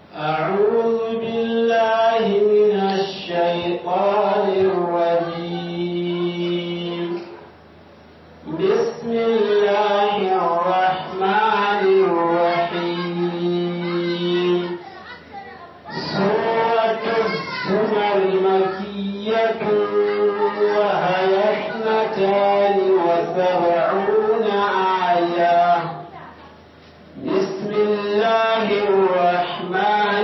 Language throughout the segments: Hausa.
أعوذ بالله من الشيطان الرجيم. بسم الله الرحمن الرحيم. سورة الزمر مكية وهي 72 آية. بسم الله الرحمن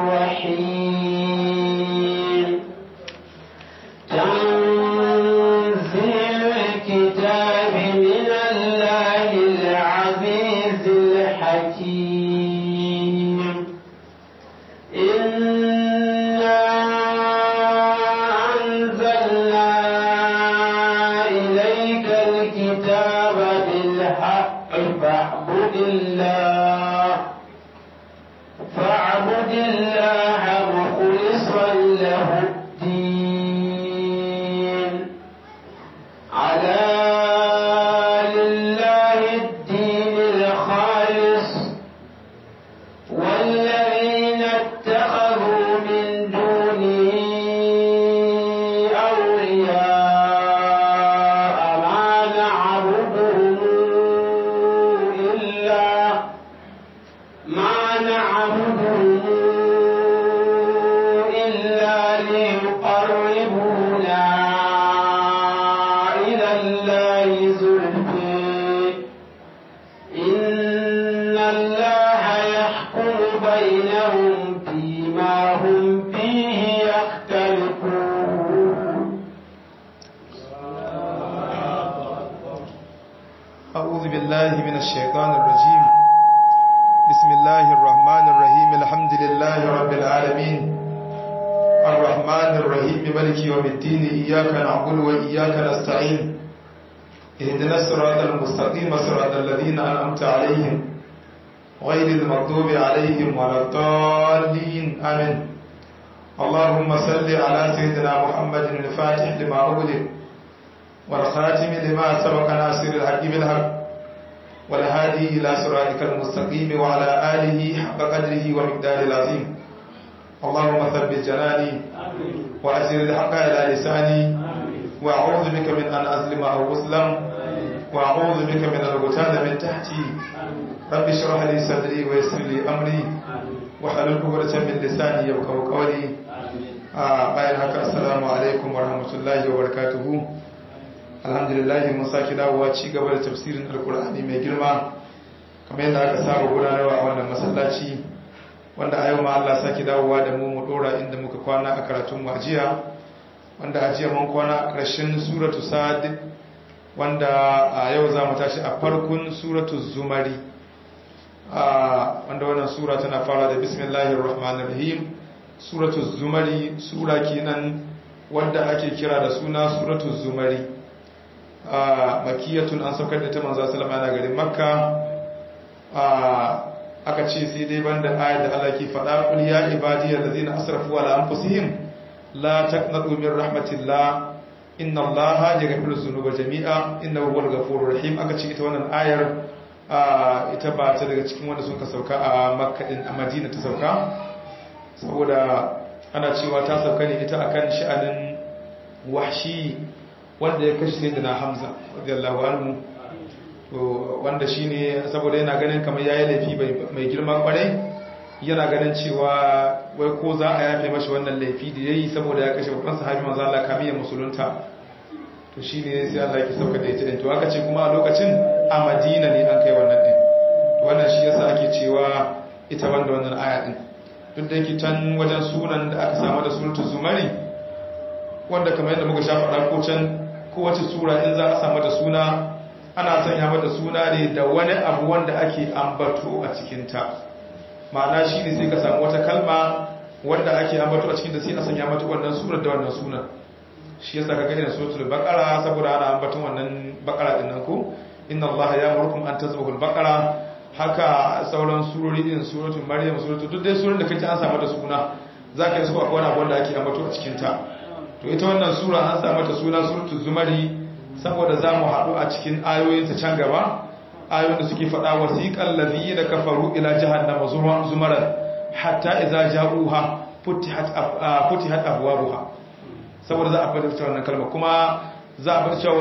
الرحيم. تنزيل الكتاب من الله العزيز الحكيم. إنا أنزلنا إليك الكتاب بالحق فاعبد الله مخلصا له الدين. ألا لله الدين الخالص والذين اتخذوا من دونه أولياء ما نعبدهم إلا ليقربونا إلى الله زلفى. إن الله يحكم بينهم فيما هم فيه يختلفون. أعوذ بالله من الشيطان الرجيم. بسم الله الرحمن الرحيم. الحمد لله رب العالمين الرحمن الرحيم مالك يوم الدين. إياك نعبد وإياك نستعين. اهدنا الصراط المستقيم صراط الذين أنعمت عليهم غير المغضوب عليهم ولا الضالين. آمين. اللهم صل على سيدنا محمد الفاتح لما أغلق والخاتم لما سبق ناصر الحق بالحق والهادي إلى صراطك المستقيم وعلى آله حق قدره ومقداره العظيم. اللهم ثبت جناني وأسر الحق إلى لساني وأعوذ بك من أن أظلم أو أظلم وأعوذ بك من الغتال من تحتي. رب اشرح لي صدري ويسر لي أمري واحلل عقدة من لساني يفقهوا قولي. bayan haka assalamu alaikum warahmatullahi wabarakatuh. alhamdulillah mun saki dawowa ci gaba da tafsirin alkur'ani mai girma kamar yadda aka saba gudanarwa a wannan masallaci, wanda a yau ma Allah saki dawowa da mu dora inda muka kwana a karatun majiya, wanda a jiya mun kwana a ƙarshen suratu sad, wanda a yau za mu tashi a farkon suratu zumari, wanda wannan sura tana fara da bismillahir rahmanir rahim. suratu zumari sura kenan wanda ake kira da suna suratu zumari. makiyatun an saukar da ta manzo sallama na garin makka. aka ce sai dai banda ayat da Allah ke faɗa, qul ya ibadiyal ladina asrafu ala anfusihim la taqnatu min rahmatillah inna allaha yaghfiru dhunuba jami'a innahu huwal ghafurur rahim. aka ce ita wannan ayar ita ba ta daga cikin wanda suka sauka a makka din, a madina ta sauka, saboda ana cewa ta sauka ne ita akan sha'anin wahshi wanda ya kashe sayyidina Hamza radiyallahu anhu, wanda shine saboda yana ganin kamar yayi laifi mai girma kwarai, yana ganin cewa wai ko za a yafe mashi wannan laifi da yayi saboda ya kashe babban sahabi manzo Allah kamiyar musulunta. to shine sai Allah yake sauka da ita din. to aka ce kuma a lokacin a Madina ne an kai wannan din, to wannan shi yasa ake cewa ita wannan aya din, duk da yake can wajen sunan da aka samu da suratul zumari, wanda kamar yadda muka sha faɗa ko can kowace sura in za a samu da suna ana sanya mata suna ne da wani abu wanda ake ambato a cikinta. ma'ana shi ne sai ka samu wata kalma wanda ake ambato a cikinta sai a sanya mata wannan surar da wannan sunan. shi yasa ka gani da suratul baqara saboda ana ambaton wannan baqara din nan ko inna allaha ya'murukum an tazbahul baqara. haka sauran surori din suratul maryam suratul duk dai surar da kace an samu da suna zaka yi su akwai wani abu wanda ake ambato a cikinta. to ita wannan sura an sa mata suna suratul zumari saboda za mu haɗu a cikin ayoyinta can gaba, ayoyin da suke faɗa wasiƙan ladina kafaru ila jahannama zumaran hatta idza ja'uha futihat abwabuha saboda za a fada wannan kalma kuma za a bar cewa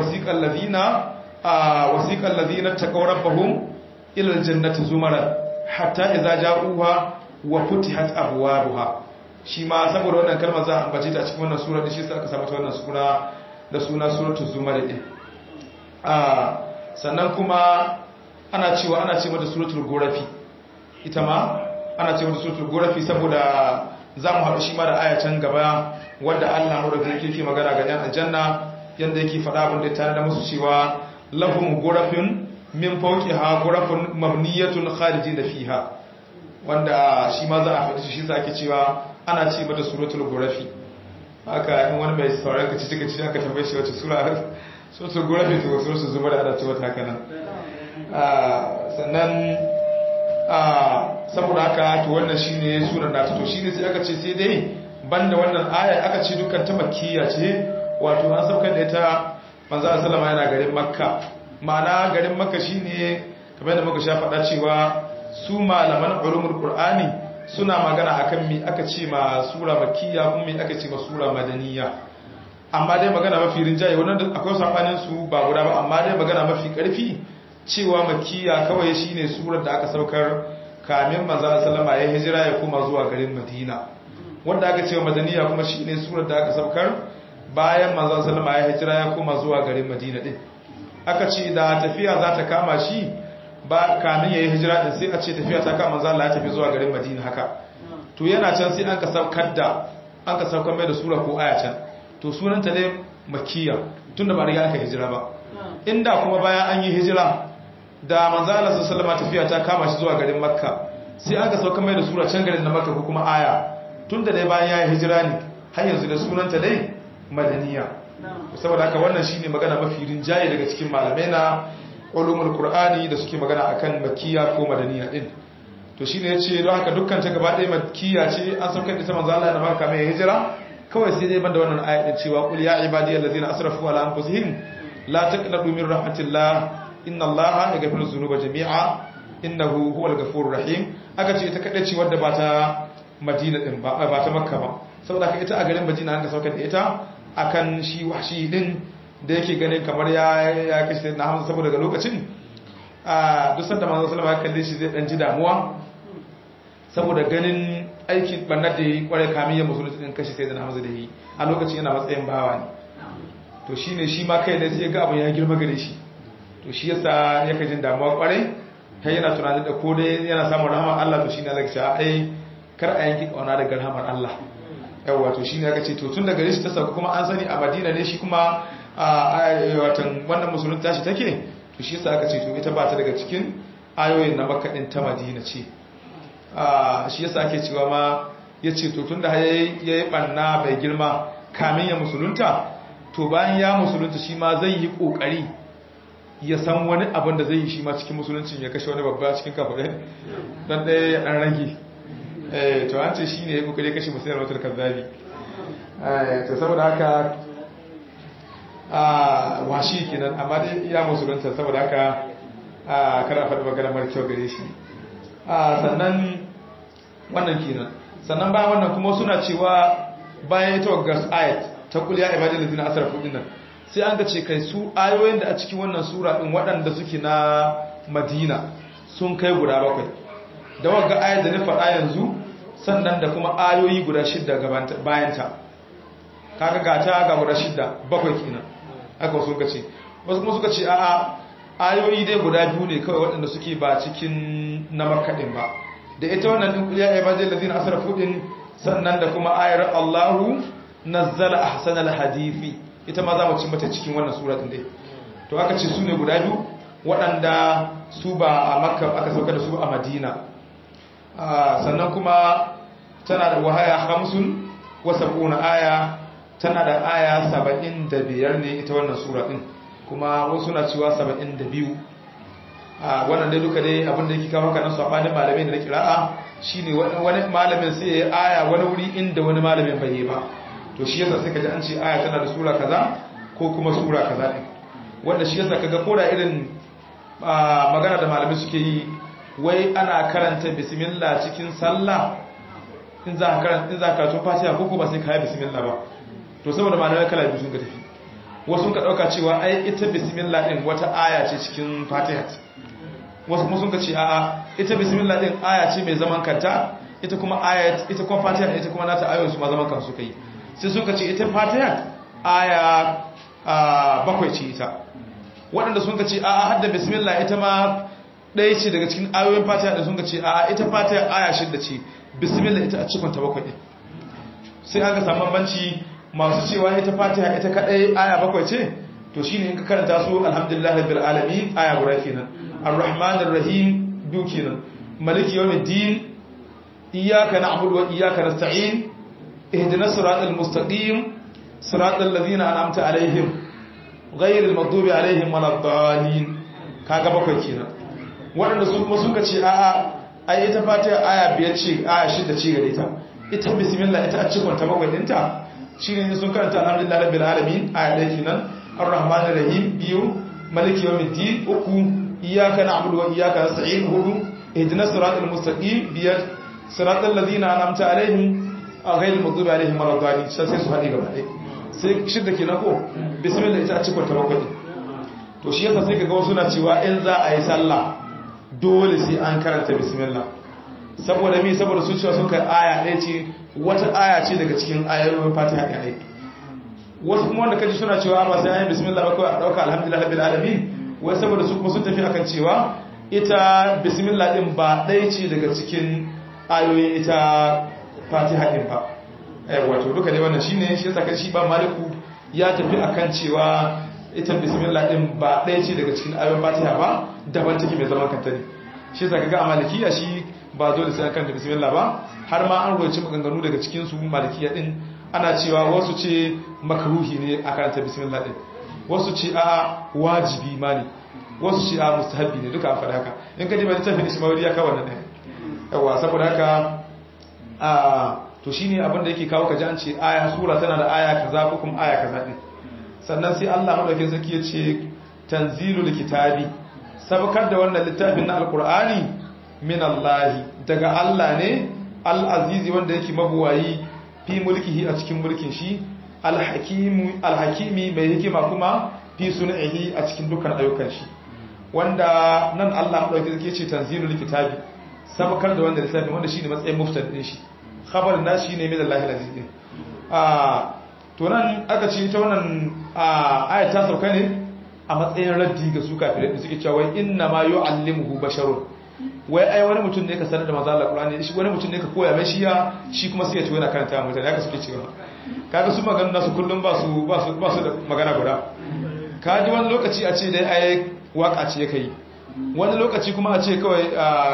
wasiqal ladina taqaw rabbahum ila aljannati zumara hatta idza ja'uha wa futihat abwabuha shi ma saboda wannan kalma za a ambace ta cikin wannan sura din shi sai aka samu ta wannan sura da suna suratul zumar din sannan kuma ana ce mata suratul gorafi ita ma ana ce mata suratul gorafi saboda za mu haɗu shi ma da ayacin gaba wanda Allah madaukakin yake magana ga 'yan aljanna yanda yake faɗa abin da ya tare da musu cewa lahum gorafin min fawqiha gorafun mabniyatun kharijin fiha wanda shi ma za a faɗi shi sa ake cewa ana ce mata suratul gorafi haka in wani mai sauran ka ci aka tambaye shi wace suratul gorafi to suratul zumar ana ce mata haka nan sannan saboda haka to wannan shine sunan nata to shine sai aka ce sai dai banda wannan aya aka ce dukkan ta makkiya ce wato an saukar da ita manzo sallama yana garin makka ma'ana garin makka shine kamar da muka sha faɗa cewa su malaman ulumul qur'ani suna magana akan me aka ce ma sura makkiya kuma me aka ce ma sura madaniya amma dai magana mafi rinjaye wannan akwai sabanin su ba guda ba amma dai magana mafi karfi cewa makkiya kawai shine surar da aka saukar kamin manzo sallama ya hijira ya koma zuwa garin madina wanda aka ce madaniya kuma shine surar da aka saukar bayan manzo sallama ya hijira ya koma zuwa garin madina din aka ce da tafiya za ta kama shi ba kamin ya yi hijira din sai a ce tafiya ta kama manzo Allah ya tafi zuwa garin madina haka to yana can sai an ka saukar mai da sura ko aya can to sunanta ne makkiya tunda ba riga aka hijira ba inda kuma bayan an yi hijira da manzo Allah sallallahu alaihi tafiya ta kama shi zuwa garin makka sai aka sauka mai da sura can garin na makka ko kuma aya tunda dai bayan ya yi hijira ne har yanzu da sunanta dai madaniya saboda haka wannan shine magana mafi rinjaye daga cikin malamai na ulumul qur'ani da suke magana akan makkiya ko madaniya din to shine yace don haka dukkan ta gaba ɗaya makkiya ce an saukar da ta manzo Allah na makka mai hijira kawai sai dai banda wannan ayatin cewa qul ya ibadiyallazina asrafu ala anfusihim la taqnatu min rahmatillah inna allaha yaghfiru dhunuba jami'a innahu huwal ghafurur rahim aka ce ita kada ce wadda ba ta madina din ba ta makka ba saboda ka ita a garin madina an ka saukar da ita akan shi washi din da yake ganin kamar ya kashe na hamza saboda ga lokacin duk sanda manzo sallama ya kalle shi zai dan ji damuwa saboda ganin aikin bannar da yi kware kamin ya musulunci din kashe sai da hamza da yi a lokacin yana matsayin bawa ne to shine shi ma kai ne sai ga abun ya girma gare shi to shi yasa yake jin damuwa kware kai yana tunanin da ko dai yana samun rahmar Allah to shine Allah ya ce ai kar a yanki kauna daga rahmar Allah yawa to shine aka ce to tun daga shi ta sauka kuma an sani a Madina ne shi kuma watan wannan musulunci tashi take to shi yasa aka ce to ita ba ta daga cikin ayoyin na Makka din ta Madina ce shi yasa ake cewa ma yace to tunda yayi banna bai girma kamin ya musulunta to bayan ya musulunta shi ma zai yi kokari ya san wani abin da zai yi shi ma cikin musuluncin ya kashe wani babba cikin kafirai don ɗaya ya ɗan rage to an ce shi ne ya kokari kashe musulun wata kazzabi to saboda haka washi kenan amma dai ya musulunta saboda haka kada faɗi magana mara kyau gare shi sannan wannan kenan sannan bayan wannan kuma suna cewa bayan ita wa ayat ta kuliya ibadin lazina asrafu dinnan sai an ga ce kai su ayoyin da a cikin wannan sura din waɗanda suke na Madina sun kai guda 7 da wanga ayat da na faɗa yanzu sannan da kuma ayoyi guda 6 bayan ta kaga gata ga guda 6 7 kenan haka wasu suka ce wasu kuma suka ce a'a ayoyi dai guda 2 ne kawai waɗanda suke ba cikin na Makka din ba da ita wannan din kuliya ibadil ladina asrafu din sannan da kuma ayar Allahu nazzala ahsanal hadithi ita ma za mu ci mata cikin wannan suratin dai to aka ce su ne guda 2 waɗanda su ba a Makka aka sauka da su a Madina sannan kuma tana da wahaya 75 aya tana da aya 75 ne ita wannan sura din kuma wasu na cewa 72 wannan dai duka dai abinda yake kawo haka nan sabanin malamai da na kira'a shine wani malamin sai ya aya wani wuri inda wani malamin bai yi ba to shi yasa sai kaji an ce aya tana da sura kaza ko kuma sura kaza din wanda shi yasa kaga koda irin magana da malamai suke yi wai ana karanta bismillah cikin sallah in za ka tun fatiha ko ba sai ka yi bismillah ba to saboda malamai kala biyu sun ka tafi wasu sun ka dauka cewa ai ita bismillah din wata aya ce cikin fatiha wasu kuma sun ka ce a'a ita bismillah din aya ce mai zaman kanta ita kuma fatiha ita kuma nata ayoyin su ma zaman kansu kai sai sun ka ce ita fatiha aya bakwai ce ita waɗanda sun ka ce a'a hadda bismillah ita ma ɗaya ce daga cikin ayoyin fatiha da sun ka ce a'a ita fatiha aya shidda ce bismillah ita a cikin ta bakwai ɗin sai an ga samun banci masu cewa ita fatiha ita kaɗai aya bakwai ce to shine in ka karanta su alhamdulillah rabbil alamin aya guda kenan arrahmanir rahim biyu kenan maliki yawmiddin iyyaka na'budu wa iyyaka nasta'in ihdinas siratal mustaqim siratal ladzina an'amta alaihim ghayril maghdubi alaihim waladdallin kaga bakwai kenan waɗanda su kuma suka ce a'a ai ita fatiha aya biyar ce aya shida ce gare ta ita bismillah ita a cikin ta bakwai dinta shine sun karanta alhamdulillah rabbil alamin aya ɗaya kenan arrahmanir rahim biyu maliki yawmiddin uku iyyaka na'budu wa iyyaka nasta'in hudu ihdinas siratal mustaqim biyar siratal ladzina an'amta alaihim ghayril maghdubi alaihim waladdallin sai su haɗe gaba ɗaya sai shida kenan ko bismillah ita a cikin ta bakwai to shi yasa sai kaga wasu na cewa in za a yi sallah dole sai an karanta bismillah saboda me saboda su cewa sun kai aya ɗaya ce wata aya ce daga cikin ayoyin fatiha ɗaya wasu kuma wanda kaji suna cewa ba sai an yi bismillah ba kawai a ɗauka alhamdulillah rabbil alamin wai saboda su kuma sun tafi akan cewa ita bismillah din ba ɗaya ce daga cikin ayoyin ita fatiha din ba wato duka ne wannan shine shi yasa shi ba maliku ya tafi akan cewa ita bismillah din ba ɗaya ce daga cikin ayoyin fatiha ba daban take mai zaman kanta ne shi yasa kaga a malikiya shi ba dole sai an karanta bismillah ba har ma an roci maganganu daga cikin su malikiya din ana cewa wasu ce makruhi ne a karanta bismillah din wasu ce a wajibi ma ne wasu ce a mustahabbi ne duka an faɗa haka in ka ji ba littafin Ismaili ya kawo wannan ne yawa saboda haka to shine abin da yake kawo ka ji an ce aya sura tana da aya kaza ko kuma aya kaza din sannan sai Allah madaukakin sarki ya ce tanzilul kitabi sabakar da wannan littafin na alqur'ani min Allah daga Allah ne al-azizi wanda yake mabuwayi fi mulkihi a cikin mulkin shi al-hakimi mai hikima kuma fi sun'ihi a cikin dukkan ayyukan shi wanda nan Allah madaukakin sarki ya ce tanzilul kitabi sabakar da wannan littafin wanda shine matsayin muftar din shi khabarin nashi shine min Allah al-aziz to nan aka ce ta wannan ayat ta sauka ne a matsayin raddi ga su kafirai da suke cewa inna ma yu'allimuhu basharun wai ai wani mutum ne ka sanar da manzo Allah Qur'ani shi wani mutum ne ka koya mai shi kuma sai ya ce yana karanta mutane haka suke cewa kaga su magana nasu kullum ba su da magana guda kaji wani lokaci a ce dai ai waka ce yake yi wani lokaci kuma a ce kawai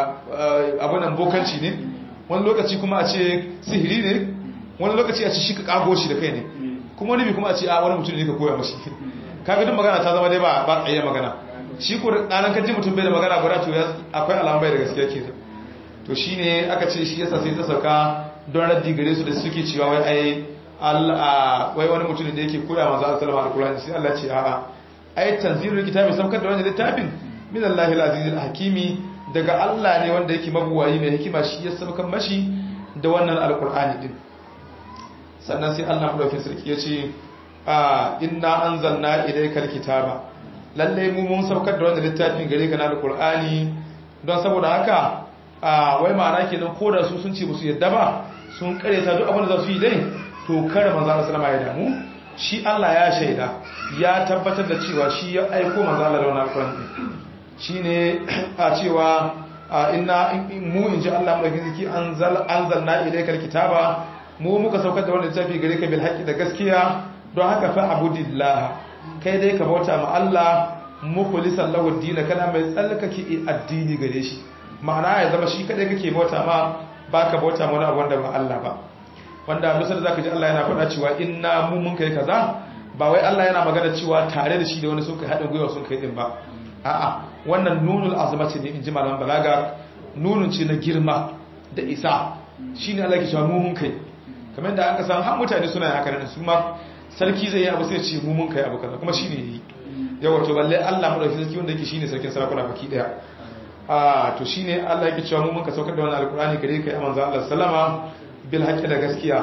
abun nan bokanci ne wani lokaci kuma a ce sihiri ne wani lokaci a ce shi ka kago shi da kai ne kuma wani bi kuma a ce a wani mutum ne ka koya mashi kaga duk magana ta zama dai ba tsaye magana shi ko ranar kaji mutum bai da magana guda to akwai alamun bai da gaskiya ke to shine aka ce shi yasa sai ta sauka don raddi gare su da suke cewa wai ai Allah wai wani mutum da yake koya manzo Allah sallallahu alaihi wasallam sai Allah ce a'a ai tanzilul kitabi saukar da wannan littafin min Allahi al-aziz al-hakimi daga Allah ne wanda yake mabuwayi mai hikima shi ya saukar mashi da wannan alqur'ani din sannan sai Allah madaukakin sarki ya ce inna anzalna ilaykal kitaba lalle mu mun saukar da wannan littafin gare ka na alqur'ani don saboda haka wai ma'ana kenan ko da su sun ce musu yadda ba sun kareta duk abin da za su yi dai to kare manzo Allah sallama ya damu shi Allah ya shaida ya tabbatar da cewa shi ya aiko manzo Allah da wannan alqur'ani shine a cewa inna mu inji Allah mai giziki anzalna ilaykal kitaba mu muka saukar da wannan littafi gare ka bil haqqi da gaskiya don haka fa abudillah kai dai ka bauta ma Allah mukhlisan lahu ad-din kana mai tsallakake addini gare shi ma'ana ya zama shi kadai kake bauta ma baka bauta ma wani abu wanda ba Allah ba wanda misali zaka ji Allah yana faɗa cewa inna mu mun kai kaza ba wai Allah yana magana cewa tare da shi da wani sun kai haɗin gwiwa sun kai din ba a'a wannan nunul azamati ne inji malaman balaga nunun ce na girma da isa shine Allah ke cewa mu mun kai kamar da aka san har mutane suna haka nan su ma sarki zai yi abu sai ce mu mun kai abu kaza kuma shine yi yawa to balle Allah mu dauki sarki wanda yake shine sarkin sarakuna baki daya to shine Allah yake cewa mu mun ka saukar da wannan alqur'ani gare kai manzo Allah sallama bil haqqi da gaskiya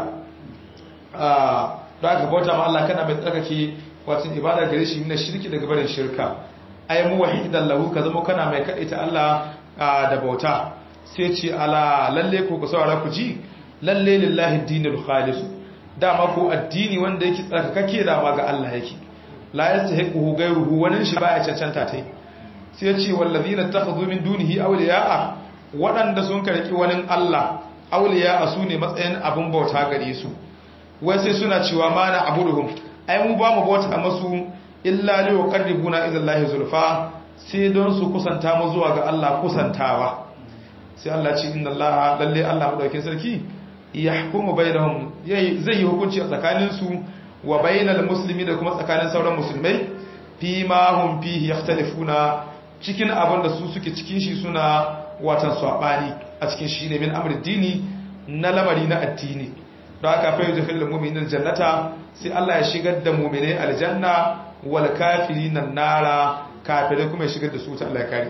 da aka bauta ma Allah kana mai tsarkake wato ibada gare shi mina shirki daga barin shirka ay muwahhidan lahu ka zama kana mai kadaita Allah da bauta sai ce ala lalle ko ku saurara ku ji lalle lillahi dinul khalis dama ko addini wanda yake tsarkake dama ga Allah yake la yastahiqu ghayruhu wani shi baya cancanta tai sai ya ce wallazina takhadhu min dunihi awliya'a wadanda sun karki wani Allah awliya'a sune matsayin abun bauta gare su wai sai suna cewa mana abuduhum ai mu ba mu bauta masu illa li yuqarribuna ila Allah zulfa sai don su kusanta mu zuwa ga Allah kusantawa sai Allah ce inna Allah lalle Allah madaukakin sarki yahkumu bainahum zai yi hukunci a tsakanin su wa bainal muslimi da kuma tsakanin sauran musulmai fi ma hum fihi yakhtalifuna cikin abin da su suke cikin shi suna watan sabani a cikin shi ne min amri dini na lamari na addini don haka fa yudkhilul mu'minina jannata sai Allah ya shigar da mu'minai aljanna wal kafirina nara kafirai kuma ya shigar da su ta Allah ya kare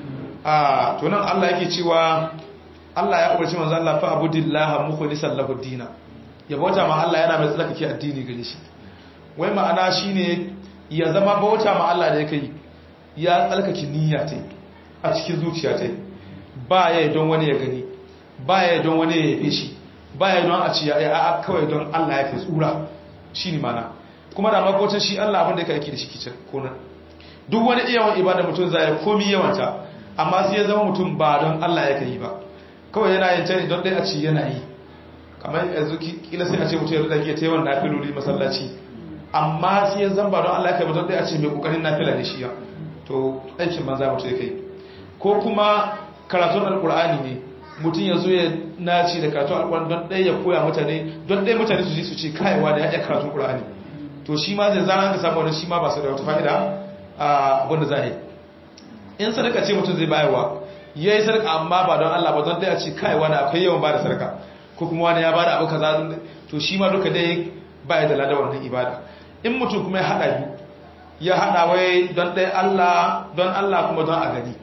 to nan Allah yake cewa Allah ya umarci manzo Allah fa abudillaha mukhlishan lahu dina ya bauta ma Allah yana mai tsarkake addini gare shi wai ma'ana shine ya zama bauta ma Allah da yake ya tsarkake niyya ta a cikin zuciya ta ba ya don wani ya gani ba ya don wani ya yabe shi ba ya don a ci ya kawai don Allah ya fi tsura shine mana kuma da makocin shi Allah abin da yake aiki da shi kicin kona duk wani yawan ibada mutum zai komi yawanta amma sai ya zama mutum ba don Allah yake yi ba kawai yana yin ta don dai a ci yana yi kamar yanzu kila sai a ce mutum ya rada ke ta yawan nafiloli masallaci amma sai ya zamba don Allah yake ba don dai a ce mai kokarin nafila ne shi ya to aikin manza mutum ya kai ko kuma karatun alkur'ani ne mutum ya zo ya naci da karatun alkur'ani don dai ya koya mutane don dai mutane su ji su ce kaiwa da ya iya karatun alkur'ani to shi ma zai zana ka samu wani shi ma ba su da wata fa'ida abinda za a yi in sadaka ce mutum zai bayarwa ya yi sadaka amma ba don Allah ba don dai a ce kai wani akwai yawan ba da sadaka ko kuma wani ya ba da abu kaza to shi ma duka dai ba ya da lada wannan ibada in mutum kuma ya haɗa biyu ya haɗa wai don dai Allah kuma don a gani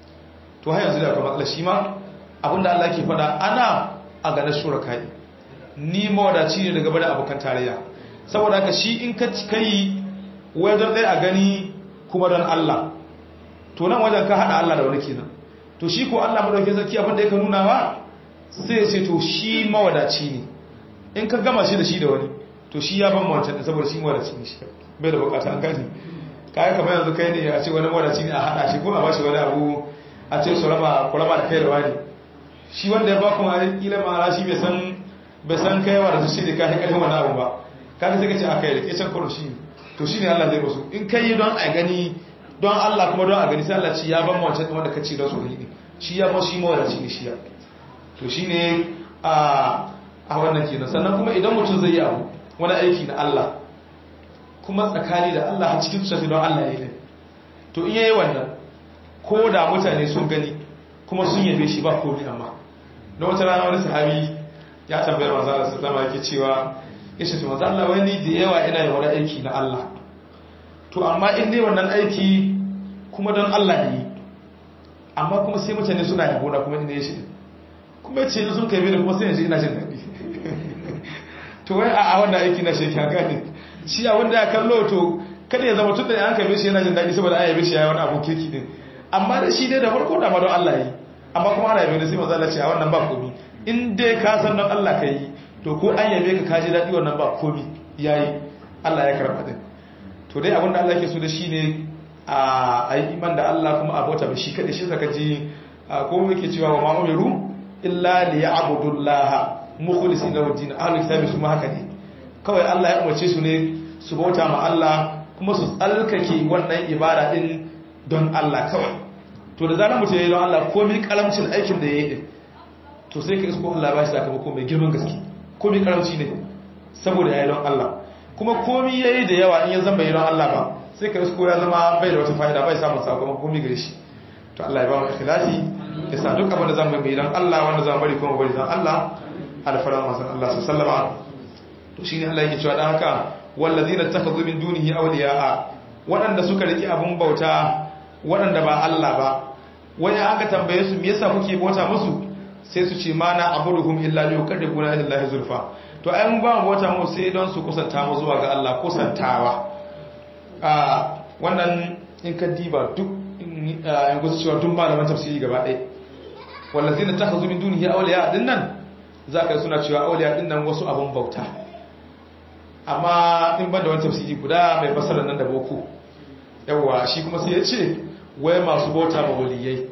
to har yanzu da akwai matsala shi ma abinda Allah ke faɗa ana a ganin shurakai ni mawadaci ne daga bada abokan tarayya saboda haka shi in ka kai wai don dai a gani kuma don Allah to nan wajen ka hada Allah da wani kenan to shi ko Allah madaukakin sarki abin da yake nuna wa sai ya ce to shi mawadaci ne in ka gama shi da shi da wani to shi ya ban wancan din saboda shi mawadaci ne shi bai da bukata an gani kai kamar yanzu kai ne a ce wani mawadaci ne a hada shi ko a bashi wani abu a ce su raba da kai da wani shi wanda ya ba ku ma kila ma shi bai san kai wa da shi da kai kai wani abu ba kaga sai ka ce a kai da kicin kuro shi to shine Allah zai musu in kai don a gani don Allah kuma don a gani sai Allah ci ya ban wancan kuma da kace don su gani shi ya ba shi mawadaci ne shi ya to shine a wannan kenan sannan kuma idan mutum zai yi abu wani aiki na Allah kuma tsakani da Allah a cikin su don Allah yayi ne to in yayi wannan ko da mutane sun gani kuma sun yabe shi ba komai amma na wata rana wani sahabi ya tambayar manzo Allah sallallahu alaihi wasallam yake cewa yace to manzo Allah wani da yawa ina yin wani aiki na Allah to amma in dai wannan aiki kuma don Allah ne amma kuma sai mutane suna yabo na kuma ina yi shi kuma yace sun kai bi da kuma sai yanzu ina jin daɗi to wai a wannan aiki na shekara gane shi a wanda ya kallo to kada ya zama tunda an kai shi yana jin daɗi saboda an yabe shi yayi wani abu kirki din amma da shi dai da farko da ma don Allah yi amma kuma ana yabe da sai manzo Allah ce a wannan ba komai in dai ka san don Allah kai to ko an yabe ka kaji daɗi wannan ba komai yayi Allah ya karɓa din to dai abinda Allah ke so da shi ne a yi iman da Allah kuma a bauta shi kaɗai shi zaka ji ko yake cewa wa ma'umiru illa li ya'budullaha mukhlisina lahu din ahlul kitabi su ma haka ne kawai Allah ya umarce su ne su bauta ma Allah kuma su tsarkake wannan ibada din don Allah kawai to da zaran mutum yayi don Allah komai karamcin aikin da yayi din to sai ka isko Allah ba shi sakamako mai girman gaske komai karamci ne saboda yayi don Allah kuma komai yayi da yawa in ya zama yayi don Allah ba sai ka isko ya zama bai da wata fa'ida bai samun sakamako komai gare shi to Allah ya ba mu ikhlasi ya sa duk abin da zamu yi don Allah wanda zamu bari kuma bari don Allah alfaran manzon Allah sallallahu alaihi wasallam to shine Allah yake cewa dan haka wallazina takhadhu min dunihi awliya'a wadanda suka riki abun bauta wadanda ba Allah ba wani aka tambaye su me yasa kuke bauta musu sai su ce mana abuduhum illa liyuqarribuna ila Allah zulfa to ai mun ba mu bauta mu sai don su kusanta mu zuwa ga Allah kusantawa wannan in ka diba duk in gusu cewa duk malaman tafsiri gaba ɗaya wallazina takhazu min dunihi awliya dinnan zaka suna cewa awliya dinnan wasu abun bauta amma in ban da wani tafsiri guda mai fasara nan da boko yawa shi kuma sai ya ce wai masu bauta ba waliyai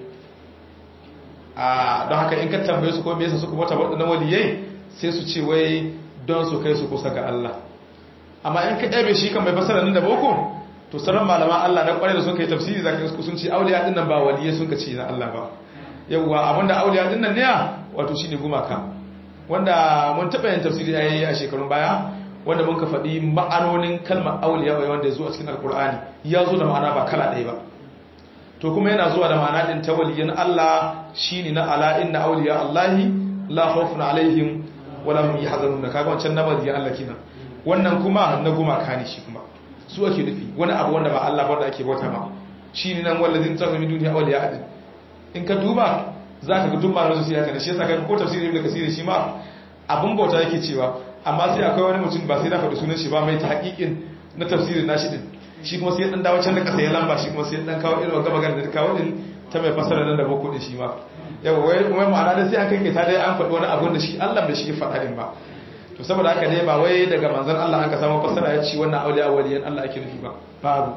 don haka in ka tambaye su ko me yasa suka bauta waɗannan waliyai sai su ce wai don su kai su kusa ga Allah amma in ka ɗabe shi kan mai fasara nan da boko to sauran malama Allah na kwarai da sun kai tafsiri zaka yi sun ce auliya dinnan ba waliyai sun ka ce na Allah ba yawa abinda auliya dinnan ne wato shine gumaka wanda mun taɓa yin tafsiri a shekarun baya wanda mun ka faɗi ma'anonin kalmar auliya wanda ya zo a cikin alkur'ani ya zo da ma'ana ba kala ɗaya ba to kuma yana zuwa da ma'ana ɗin ta waliyan Allah shine na ala inna auliya Allahi la khawfun alaihim wala hum yahzanun kaga wancan na waliyan Allah kenan wannan kuma na gumaka ne shi kuma su ake nufi wani abu wanda ba Allah ba da ake bauta ma shine nan wallazin tazami duniya auliya adin in ka duba zaka ga duk malaman su haka ne shi yasa kai ko tafsirin Ibn Kathir shi ma abun bauta yake cewa amma sai akwai wani mutum ba sai da faɗi sunan shi ba mai tahqiqin na tafsirin nashi din shi kuma sai dan dawo can da kasa ya lamba shi kuma sai dan kawo irin gaba magana da kawo din ta mai fasara nan da boko din shi ma yawa wai ma'ana da sai an kai ta dai an faɗi wani abun da shi Allah bai shi faɗa din ba to saboda haka ne ba wai daga manzon Allah an ka samu fasara ya ci wannan auliya waliyan Allah ake nufi ba babu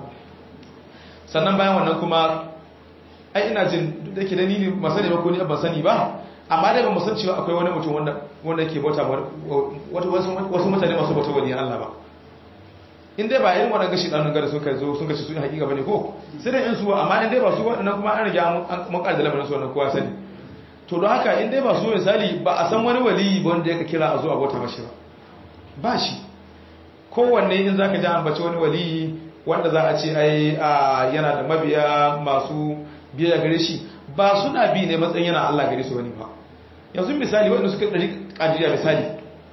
sannan bayan wannan kuma ai ina jin da ke da ni ba sani ba ko ni ban sani ba amma dai ba mu san cewa akwai wani mutum wanda yake bauta wasu mutane masu bauta waliyan Allah ba in dai ba irin wannan gashi dan gada suka zo sun gashi su hakika bane ko sai dai in su amma in dai ba su wadannan kuma an riga mun kada lamarin su wannan kowa sani to don haka in dai ba su misali ba a san wani wali wanda yake kira a zo a bauta mashi ba shi kowanne in zaka ji an bace wani wali wanda za a ce ai yana da mabiya masu biya gare shi ba suna bi ne matsayin yana Allah gare su wani ba yanzu misali wanda suka dari kadiriya misali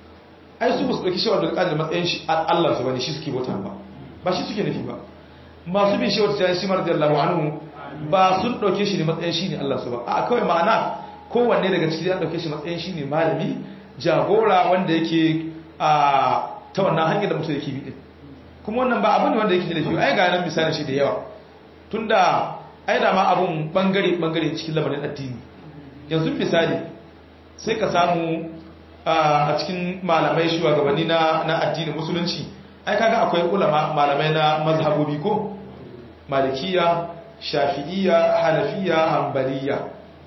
ai su su dauki shawar da kadir matsayin shi Allah su bane shi suke bauta ba shi suke nufi ba masu bin shawar da shi radiyallahu anhu ba sun dauke shi ne matsayin shi ne Allah su ba a kawai ma'ana kowanne daga cikin an dauke shi matsayin shi ne malami jagora wanda yake ta wannan hanyar da mutum yake bi din kuma wannan ba abin wanda yake da shi ai ga nan misalin shi da yawa tunda ai da ma abun bangare cikin lamarin addini yanzu misali sai ka samu a cikin malamai shugabanni na addinin musulunci ai kaga akwai ulama malamai na mazhabobi ko malikiya shafi'iyya hanafiya hanbaliya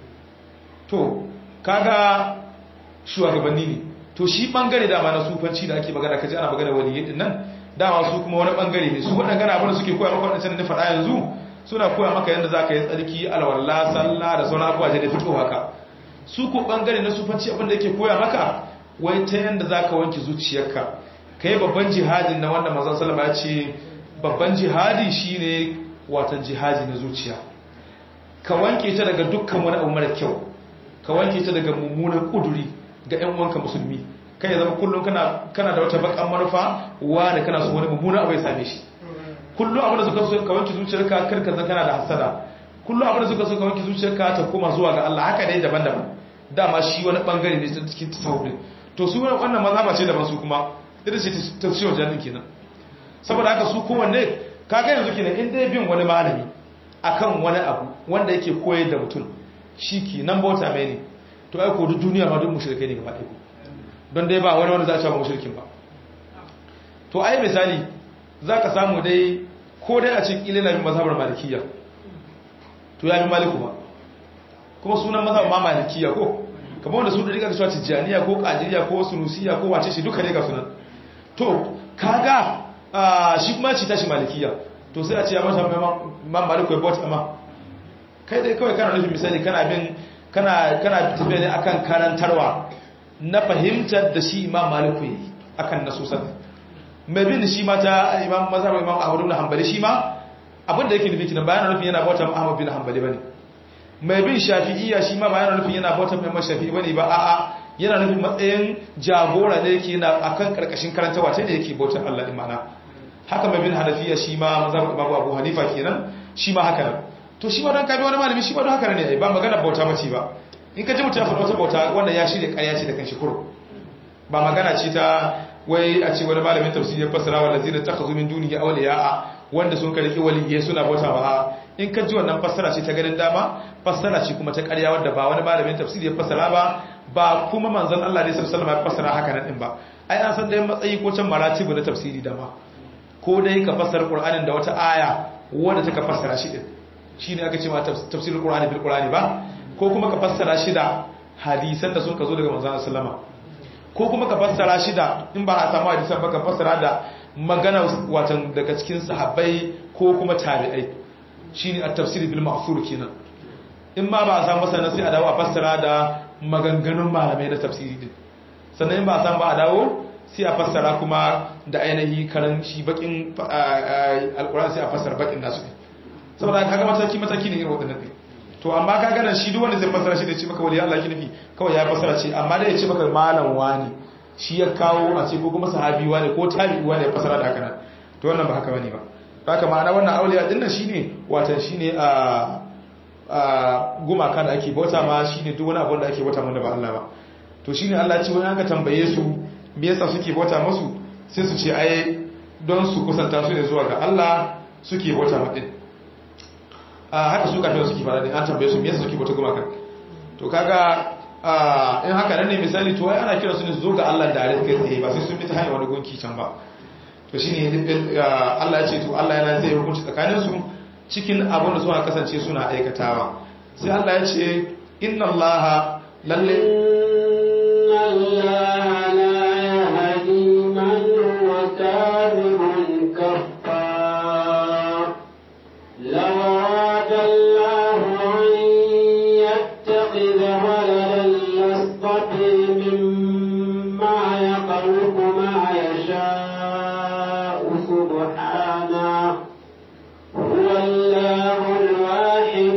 to kaga shugabanni ne to shi bangare dama na sufanci da ake magana kaji ana magana waliyyi din nan dama su kuma wani bangare ne su wadannan abin da suke koya maka wadannan da faɗa yanzu suna koya maka yanda zaka yi tsarki alwala sallah da sauran abubuwa da fito haka su ko bangare na sufanci abin da yake koya maka wai ta yanda zaka wanke zuciyarka kai babban jihadin na wanda manzon sallama ya ce babban jihadi shine watan jihadi na zuciya ka wanke ta daga dukkan wani abu mara kyau ka wanke ta daga mummunan kuduri ga ƴan uwanka musulmi kai ya zama kullum kana da wata bakan manufa wanda kana so wani mummunan abu ya same shi kullum abin da suka so ka wanke zuciyarka karka zan kana da hasada kullum abin da suka so ka wanke zuciyarka ta koma zuwa ga Allah haka dai daban-daban dama shi wani bangare ne cikin tasawuf to su wannan mazhaba ce daban su kuma ita ce tafsirul jannin kenan saboda haka su kowanne kaga yanzu kenan in dai bin wani malami akan wani abu wanda yake koyar da mutum shiki nan bauta mai ne to ai ko duk duniya ma duk mushrike ne gaba ɗaya don dai ba wani wanda za a ce ba mushrikin ba to ai misali zaka samu dai ko dai a cikin ilal bin mazhabar malikiyya to ya bi maliku ba kuma sunan mazhabar ma malikiyya ko kamar wanda su da riga cewa tijaniya ko qadiriya ko sunusiya ko wace shi duka ne ga sunan to kaga shi kuma ci tashi malikiyya to sai a ce ya masa man maliku ya bauta amma kai dai kawai kana nufin misali kana tafiya ne akan karantarwa na fahimtar da shi imam maliku yi akan nasusan mai bin shi ma ta imam mazhabar imam ahmad ibn hanbali shi ma abinda yake nufi kinan bayan nufin yana bauta ahmad bin hanbali bane mai bin shafi'iyya shi ma bayan nufin yana bauta imam shafi'i bane ba a'a yana nufin matsayin jagora ne yake yana akan karkashin karantawa ta da yake bautar Allah din mana haka mai bin hanafiya shi ma mazhabar imam abu hanifa kenan shi ma haka nan to shi ma dan kabi wani malami shi ma don haka ne ba magana bauta bace ba in ka ji mutum ya faɗa wata bauta wannan ya shirya ƙarya ce da kanshi kuro ba magana ce ta wai a ce wani malamin tafsiri ya fassara wa lazina takhazu min dunihi awliya wanda sun karki waliyyi suna bauta ba in ka ji wannan fassara ce ta ganin dama fassara ce kuma ta ƙarya wanda ba wani malamin tafsiri ya fassara ba kuma manzon Allah ne sallallahu alaihi wasallam ya fassara haka nan din ba ai an san dai matsayi ko can maratibu na tafsiri da ma ko dai ka fassara Qur'anin da wata aya wanda take fassara shi din shine aka ce ma tafsirul Qur'ani bil Qur'ani ba ko kuma ka fassara shi da hadisan da sun ka zo daga manzon sallama ko kuma ka fassara shi da in ba a samu hadisan ba ka fassara da magana watan daga cikin sahabbai ko kuma tabi'ai shine at-tafsir bil ma'thur kenan in ma ba a samu masana sai a dawo a fassara da maganganun malamai na tafsiri din sannan in ba a samu ba a dawo sai a fassara kuma da ainihi karan shi bakin alquran sai a fassara bakin nasu saboda kaga mataki ne irin wadannan din to amma ka ganin shi duk wanda zai fassara shi da ce maka wali Allah ki nufi kawai ya fassara ce amma da ya ce maka malam wani shi ya kawo a ce ko kuma sahabi wani ko tabi'i wani ya fassara da haka nan to wannan ba haka bane ba haka ma'ana wannan auliya din nan shine watan shine gumaka da ake bauta ma shine duk wani abu da ake bauta wanda ba Allah ba to shine Allah ya ce wani aka tambaye su me yasa suke bauta musu sai su ce ai don su kusanta su ne zuwa ga Allah suke bauta ma din haka su kafin suke fara din an tambaye su me yasa suke bauta gumaka to kaga in haka nan ne misali to ai ana kira su ne su zo ga Allah da kai tsaye ba sai sun bi ta hanyar wani gunki can ba to shine Allah ya ce to Allah yana zai hukunci tsakanin su cikin abin da suka kasance suna aikatawa sai Allah ya ce inna Allah lalle inna Allah la yahdi man huwa kadhibun kaffar law arada Allah an yattakhidha waladan lastafi mimma yakhluqu ma yasha'u subhanahu هو الله الواحد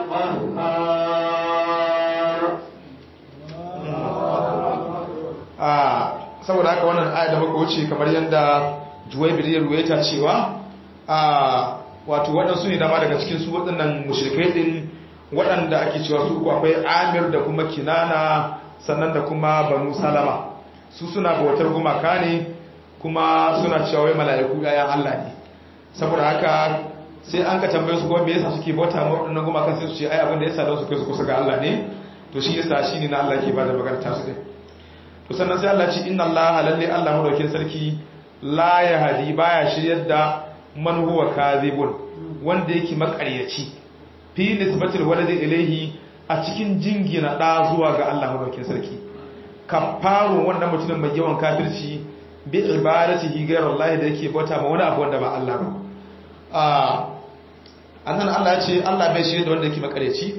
القهار saboda haka wannan aya da muka wuce kamar yanda Juwaybir ya ruwaita cewa wato waɗansu ne dama daga cikin su waɗannan mushrikai din waɗanda ake cewa su akwai Amir da kuma Kinana sannan da kuma Banu Salama su suna bautar gumaka ne kuma suna cewa wai mala'iku yayan Allah ne saboda haka sai an ka tambaye su kuma me yasa suke bauta ma wadannan gumakan sai su ce ai abin da yasa don su kai su kusa ga Allah ne to shi yasa shine na Allah ke bada magana ta su din to sannan sai Allah ce inna Allah lalle Allah madaukin sarki la yahdi baya shiryar da man huwa kadhibun wanda yake makaryaci fi nisbatil waladi ilayhi a cikin jingina da zuwa ga Allah madaukin sarki kafaru wannan mutumin mai yawan kafirci bi ibadatihi ghayra Allah da yake bauta ma wani abu wanda ba Allah ba annan Allah ya ce Allah bai shirye da wanda yake makareci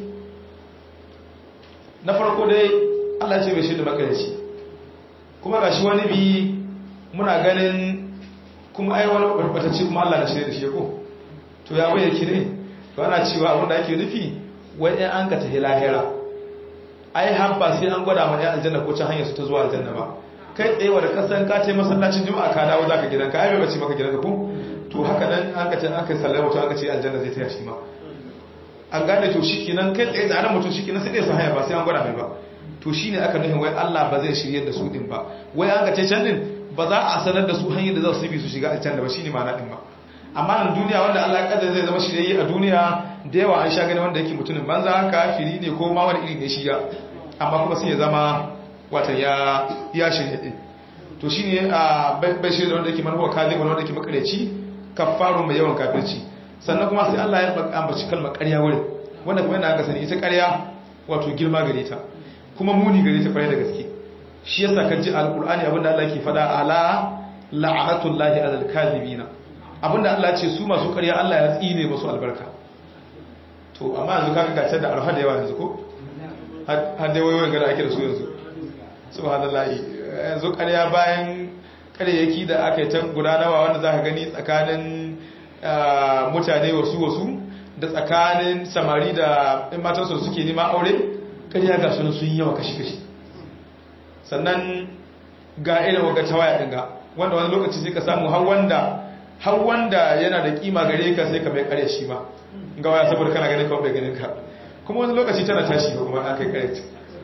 na farko dai Allah ya ce bai shirye da makareci kuma gashi wani bi muna ganin kuma ai wani barbatacce kuma Allah na shirye da shi ko to ya waye ki ne to ana cewa abin da ake nufi wai in an ka tahi lahira ai habba sai an gwada mana aljanna ko can hanyar su ta zuwa aljanna ba kai tsaye wa da kasan ka tai masallacin juma'a ka dawo zaka gidanka ai bai bace maka gidanka ko to haka nan an ka ce an kai sallama to an ka ce aljanna zai taya shi ma an gane to shikenan kai tsaye da mutum shikenan sai dai su haya ba sai an gwada mai ba to shine aka nufin wai Allah ba zai shirye da su din ba wai an ka ce can din ba za a sanar da su hanyar da za su bi su shiga aljanna ba shine ma'ana din ba amma nan duniya wanda Allah ya kaddara zai zama shirye a duniya da yawa an sha gani wanda yake mutumin banza kafiri ne ko ma wani iri ne shi ya amma kuma sai ya zama wata ya shirye din to shine bai shirye da wanda yake manhuwa kazi wanda yake makareci kafarun mai yawan kafirci sannan kuma sai Allah ya ambaci kalmar ƙarya wurin wanda kuma yana sani ita ƙarya wato girma gare ta kuma muni gare ta kwarai da gaske shi yasa kan ji alqur'ani abinda Allah ke faɗa ala la'natullahi alal kadhibina abinda Allah ce su masu ƙarya Allah ya tsine musu albarka to amma yanzu kaga gace da arha da yawa yanzu ko har dai wayoyin gada ake da su yanzu subhanallahi yanzu ƙarya bayan ƙaryaki da aka yi ta gudanarwa wanda za ka gani tsakanin mutane wasu da tsakanin samari da in matansu suke nema aure ƙarya ga sun yawa kashi-kashi sannan ga irin waga tawaya ɗin ga wanda wani lokaci sai ka samu har wanda yana da kima gare ka sai ka mai ƙarya shi ma ga waya saboda kana ganin kawai bai ganin ka kuma wani lokaci tana tashi ba kuma an kai ƙarya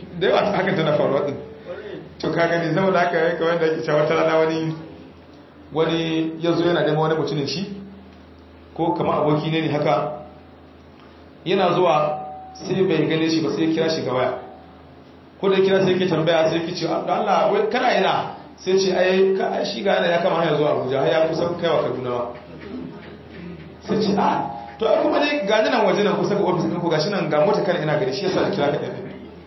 da yawa hakan tana faruwa din to ka gani saboda haka yake wanda yake cewa wata rana wani yazo yana neman wani mutumin shi ko kamar aboki ne haka yana zuwa sai bai gane shi ba sai ya kira shi ga waya ko da kira sai yake tambaya sai yake cewa Allah wai kana ina sai ce ai ka shi ga yana ya kama hanya zuwa Abuja har ya kusa kaiwa Kaduna ba sai ce to ai kuma dai ga nan waje nan kusa ga office ɗin ku gashi nan ga mota kan ina gari shi yasa da kira ka ɗaya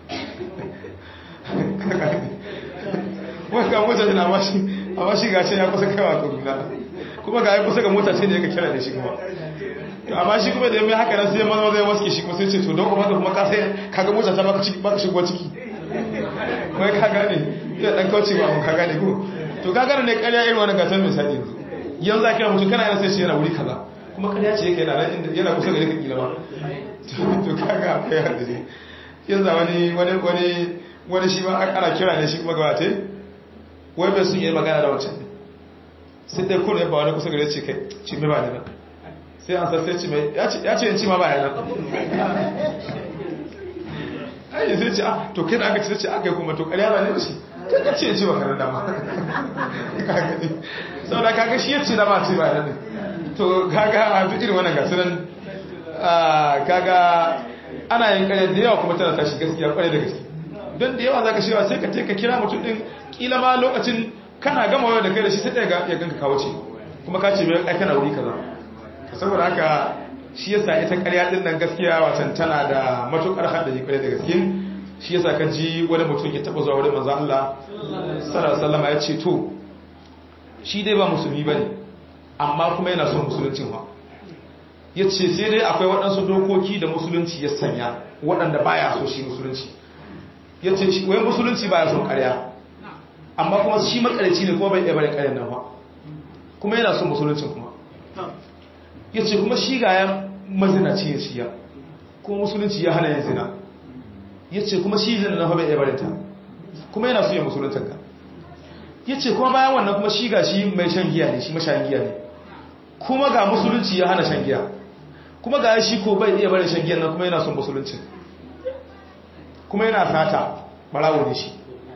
wai ga mota tana amma shi gashi ya kusa kaiwa Kaduna kuma ga ya kusa ga mota sai ne ya kira da shi kuma to amma shi kuma da mai haka nan sai maza zai waske shi kuma sai ce to don kuma ka sai kaga mota ta baka shigo ciki wai ka gane ya dan kauce ba mun ka gane ko to ka gane ne ƙarya irin wannan gasar misali yanzu a kira mutum kana yana sai shi yana wuri kaza kuma ƙarya ce yake yana kusa da yake kila ba to kaga akwai hadisi yanzu wani shi ma ana kira ne shi kuma gaba ta wai bai sun yi magana da wancan sai dai kuna yabba wani kusa gare ce kai ci mai ba ne nan sai an sassai ci mai ya ce yin ci ma ba ya nan ayi sai ce to kai da aka ci ce aka yi kuma to ƙarya ba ne shi kai ka ce yin ci ba karar dama sau da kaga shi ya ce na ma ce ba ya nan to kaga a duk irin wannan gasu nan kaga ana yin ƙarya da yawa kuma tana tashi gaskiya ƙwarai da gaske don da yawa za ka shewa sai ka ka kira mutum ɗin ƙila ma lokacin kana gama wayar da kai da shi sai ɗaya ya ganka kawo ce kuma ka ce mai kana wuri kaza saboda haka shi yasa ita ƙarya ɗin nan gaskiya watan tana da matuƙar haɗari ƙwarai da gaske shi yasa ka ji wani mutum ya taɓa zuwa wurin manzo Allah sallallahu alaihi wasallam ya ce to shi dai ba musulmi bane amma kuma yana son musuluncin ba ya ce sai dai akwai waɗansu dokoki da musulunci ya sanya waɗanda baya so shi musulunci ya ce wai musulunci baya son ƙarya amma kuma shi makarici ne kuma bai iya bari ƙaryar nan ba kuma yana son musuluncin kuma ya ce kuma shi ga ya mazinaci ya shiya kuma musulunci ya hana yin zina ya ce kuma shi zina na bai iya barinta kuma yana so ya musuluncin ka ya ce kuma bayan wannan kuma shi ga shi mai shan giya ne shi mashayin giya ne kuma ga musulunci ya hana shan giya kuma ga shi ko bai iya barin shan giyan nan kuma yana son musulunci kuma yana sata barawo ne shi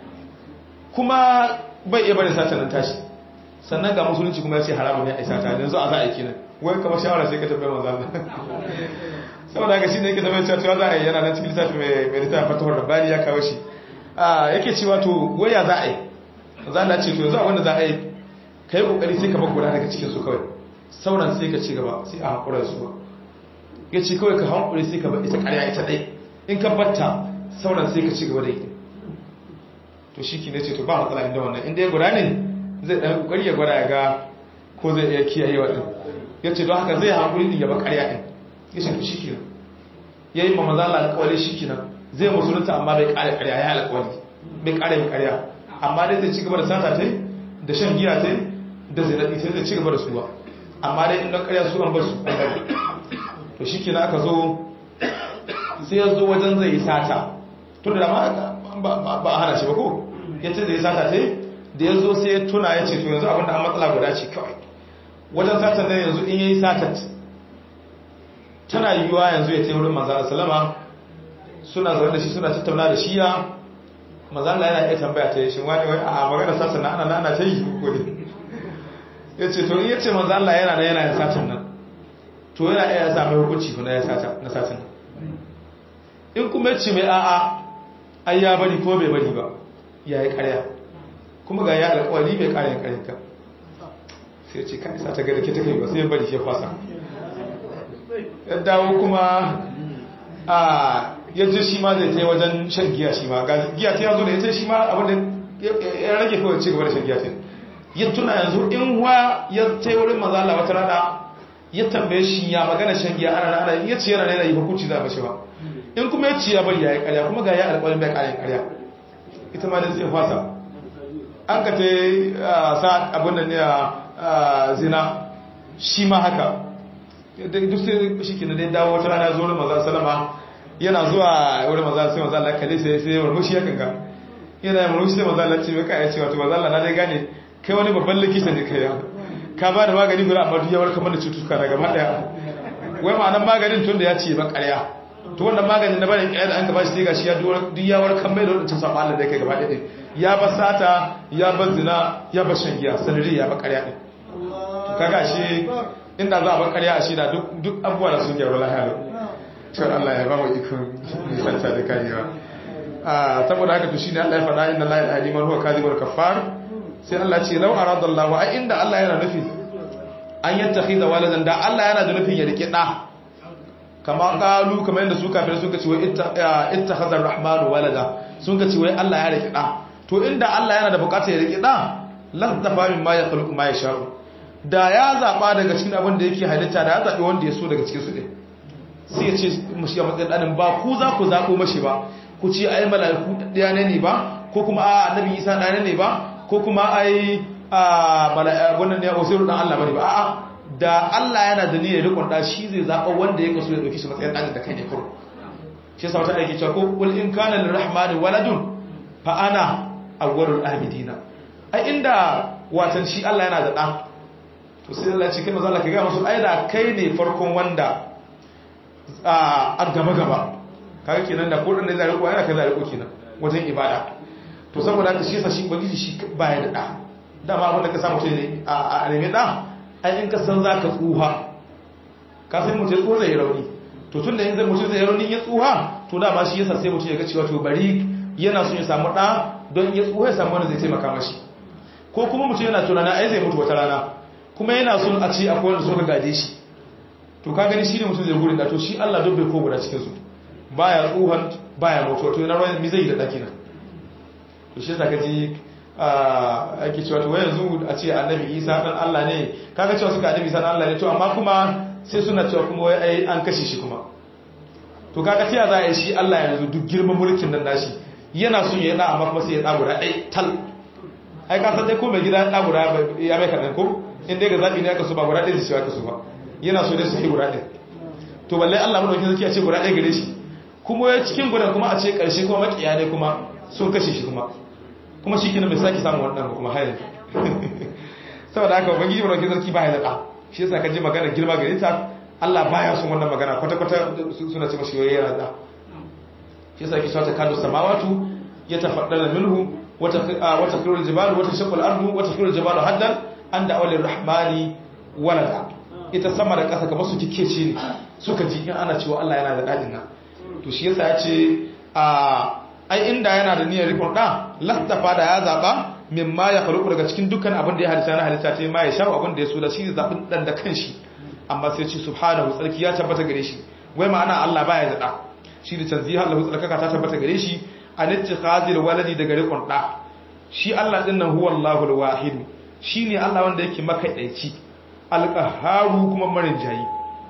kuma bai iya barin sata nan tashi sannan ga musulunci kuma ya ce haramun ne a sata yanzu a za a yi kenan wai kamar shawara sai ka tabbai manzo Allah saboda ga shi ne yake tabbai cewa za a yi yana nan cikin littafi mai littafin fatawar rabbani ya kawo shi yake cewa to wai ya za a yi manzo Allah ce to yanzu abin da za a yi kai kokari sai ka bar guda daga cikin su kawai sauran sai ka ci gaba sai a hakura su ba ya ce kawai ka hankuri sai ka bar ita ƙarya ita ɗai in ka batta sauran sai ka ci gaba da ita to shi ki ne ce to ba matsala inda wannan inda ya guda ne zai ɗan ƙoƙari ya gwada ya ga ko zai iya kiyaye wa ɗin ya ce don haka zai hankuri ɗin ya bar ƙarya ɗin ya ce to shi ki nan ya yi mamaza Allah alƙawari shi ki nan zai musulunta amma bai ƙara ƙarya ya alƙawari bai ƙara yin ƙarya amma dai zai ci gaba da sata ta da shan giya ta da zinaɗi sai zai ci gaba da su ba amma dai in ɗan ƙarya su an bar su to shi kina aka zo sai ya zo wajen zai yi sata tun da ba a hana shi ba ko ya ce zai yi sata sai da ya zo sai ya tuna ya ce to yanzu abinda an matsala guda ce kawai wajen satan nan yanzu in ya yi satat tana yiwuwa yanzu ya ce wurin manzana salama suna zaune da shi suna tattauna da shi ya manzana yana iya tambaya ta yi shi wani wai a magana satan na ana ta yi ko ne ya ce to in ya ce manzana yana yin satan nan to yana iya sami hukunci kuna ya na satin in kuma ce mai a'a ai ya bari ko bai bari ba ya yi karya kuma ga ya alƙawari bai ƙarin ƙarinka sai ce ka isa ta gada ke ta kai ba sai ya bari ke fasa ya dawo kuma a yaje shi ma zai ta yi wajen shan giya shi ma ga giya ta yazo da ya ce shi ma abinda ya rage kawai ci gaba da shan giya ta ya tuna yanzu in wa ya ta yi wurin mazala wata rana ya tambaye shi ya magana shan giya ana rana ya ce yana yi hukunci za a bashi ba in kuma ya ce ya bari ya yi karya kuma ga ya alƙalin bai ƙarin karya ita ma da sai fasa an ka ta sa abin da ne a zina shi ma haka duk sai shi ke na dai dawo wata rana zuwa maza salama yana zuwa wurin maza sai maza Allah kalle sai ya murmushi ya kanga yana ya murmushi sai maza Allah ce mai kai ce wato maza Allah na dai gane kai wani babban likita ne kai ya ka ba da magani guda amma duk ya warkar mana cututtuka na gaba daya wai ma'anar maganin tun da ya ce ba ƙarya to wannan maganin na barin ƙiyar da an gaba shi sai gashi ya duk ya warkar mai da wadancan sabon Allah da yake gaba ɗaya ya bar sata ya bar zina ya bar shan giya sanari ya bar ƙarya din kaga shi inda za a bar ƙarya a shi da duk abubuwa da sun gyaru lahiya to Allah ya ba mu ikon nisanta da kariya saboda haka to shine Allah ya faɗa inna la ilaha illa huwa kadhibul kaffar sai Allah ce law aradallahu ai inda Allah yana nufin an yattakhidha waladan da Allah yana da nufin ya rike da kama qalu kamar yadda su kafirai suka ce wai ittakhadha ar-rahmanu walada sun ka ce wai Allah ya rike da to inda Allah yana da bukatar ya rike da lan tafa min ma yakhluqu ma yasha'u da ya zaba daga cikin abin da yake halitta da ya zabi wanda ya so daga cikin su din sai ya ce mushi a matsayin ɗanin ba ku za ku zaɓo mashi ba ku ce ai mala'iku ɗaya ne ba ko kuma a annabi isa ɗaya ne ba ko kuma ai wannan ne a wasu ɗan Allah bane ba a'a da Allah yana da niyyar rikon ɗa shi zai zaɓa wanda ya kaso ya ɗauki shi matsayin ɗanin da kai ne kuro shi yasa wata ake cewa ko kul in kana lirrahmani waladun fa ana awwalul abidina ai inda watan shi Allah yana da ɗa to sai Allah ya ce kai maza Allah ka ga musu ai da kai ne farkon wanda a gaba kaga kenan da kodin da zai riko yana kai zai riko kenan wajen ibada to saboda haka shi yasa shi ubangiji shi baya da dama abin da ka samu ce a reme da ai in ka san zaka tsuha ka san mutum tsuha zai rauni to tunda in zai mutum zai rauni ya tsuha to dama shi yasa sai mutum ya ga cewa to bari yana so ya samu da don ya tsuha ya samu wanda zai taimaka mashi ko kuma mutum yana tunana ai zai mutu wata rana kuma yana son a ce akwai wanda suka gade shi to ka gani shine mutum zai gurin da to shi Allah duk bai ko guda cikin su baya tsuhan baya mutuwa to yana ruwan mi zai yi da daki nan to shi zaka ji ake cewa to yanzu a ce annabi Isa dan Allah ne kaga cewa suka annabi Isa dan Allah ne to amma kuma sai suna cewa kuma wai ai an kashe shi kuma to kaga tiya za a yi shi Allah yanzu duk girman mulkin nan nashi yana son ya da amma kuma sai ya da guda ɗai tal ai ka san dai ko mai gida da guda ya mai kadan ko in dai ga zabi ne aka so ba guda ɗai shi aka so ba yana so dai su yi guda ɗai to balle Allah mu dauki zaki a ce guda ɗai gare shi kuma ya cikin gudan kuma a ce ƙarshe kuma makiya ne kuma sun kashe shi kuma shi kina bai saki samu wannan kuma hayar saboda haka ubangiji mu dauki zaki ba ya da shi yasa ka ji magana girma gare ta Allah baya son wannan magana kwata-kwata suna ce mashi yana da shi yasa ki shata kadu samawatu yatafaddana minhu wata kirul jibalu wata shaqal ardu wata kirul jibalu haddan an da awlir rahmani walada ita sama da ƙasa kamar su kike ce ne suka ji in ana cewa Allah yana da dadin nan to shi yasa ya ce ai inda yana da niyyar rikon da lastafa da ya zaba mimma ya faruku daga cikin dukkan abin da ya halitta na halitta ta ma ya sha abin da ya so da shi zabin dan da kanshi amma sai ce subhanahu tsarki ya tabbata gare shi wai ma'ana Allah baya da da shi da tanziha Allah tsarkaka ta tabbata gare shi anittikhazil waladi daga rikon da shi Allah din nan huwa Allahul wahid shine Allah wanda yake makaidaici alqaharu kuma marin jayi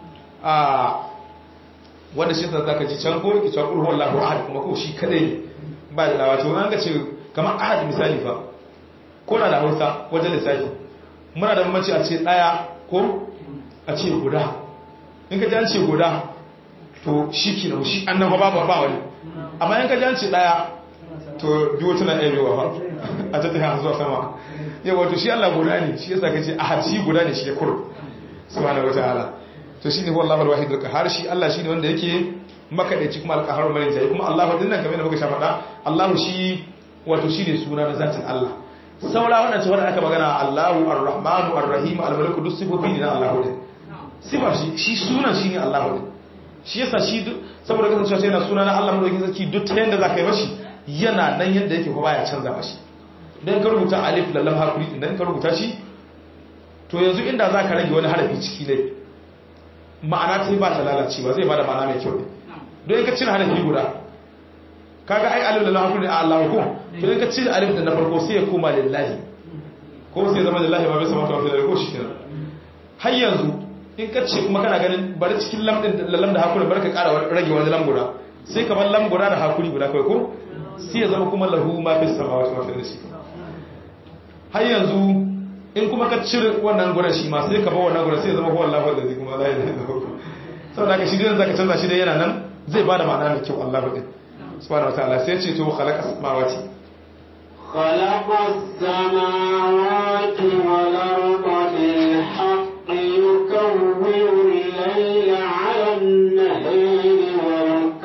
wanda shi ta zaka ji can ko yake cewa huwa Allahu ahad kuma ko shi kadai ne ba da wato an ga ce kamar ahad misali fa ko na da Hausa wajen lissafi muna da mamaci a ce daya ko a ce guda in ka ji an ce guda to shi kenan shi annan ba wani amma in ka ji an ce daya to biyo tana ɗaya fa a ta tafiya zuwa sama yau wato shi Allah guda ne shi yasa ka ce ahad shi guda ne shi ya kuro subhanahu wataala to shine huwa Allahu al-wahid al-qahhar shi Allah shine wanda yake makadaici kuma al-qahhar mai jayi kuma Allahu din nan kamar da muka sha faɗa Allahu shi wato shine suna na zatin Allah saura wannan ce wanda aka magana Allahu ar-rahmanu ar-rahim al-maliku duk sifofi ne na Allahu din sifar shi sunan shine Allahu din shi yasa shi saboda kasancewa sai yana suna na Allah mai zaki duk ta yanda zaka yi mashi yana nan yanda yake ko baya canza mashi dan ka rubuta alif lam hakuri din dan ka rubuta shi to yanzu inda zaka rage wani harafi ciki ne ma'ana ta ba ta lalacewa zai bada ma'ana mai kyau ne don ka cire harafi guda kaga ai alif lillahi hakuri a Allah ko to in ka cire alif da na farko sai ya koma lillahi ko sai zama lillahi ba bai sama ta fil ko shi kenan har yanzu in ka ce kuma kana ganin bari cikin lam din lam da hakuri barka ƙara rage wani lam guda sai ka bar lam guda da hakuri guda kai ko sai ya zama kuma lahu ma fis samawati wa fil ardi har yanzu in kuma ka cire wannan gurin shi ma sai ka ba wannan gurin sai zama huwa Allahu allazi kuma la ilaha illa huwa saboda haka shi din zaka canza shi dai yana nan zai bada ma'ana mai kyau Allahu din subhanahu wataala sai ya ce to khalaqa samawati khalaqas samawati wal arda bil haqqi yukawwiru al-layla 'ala an-nahari wa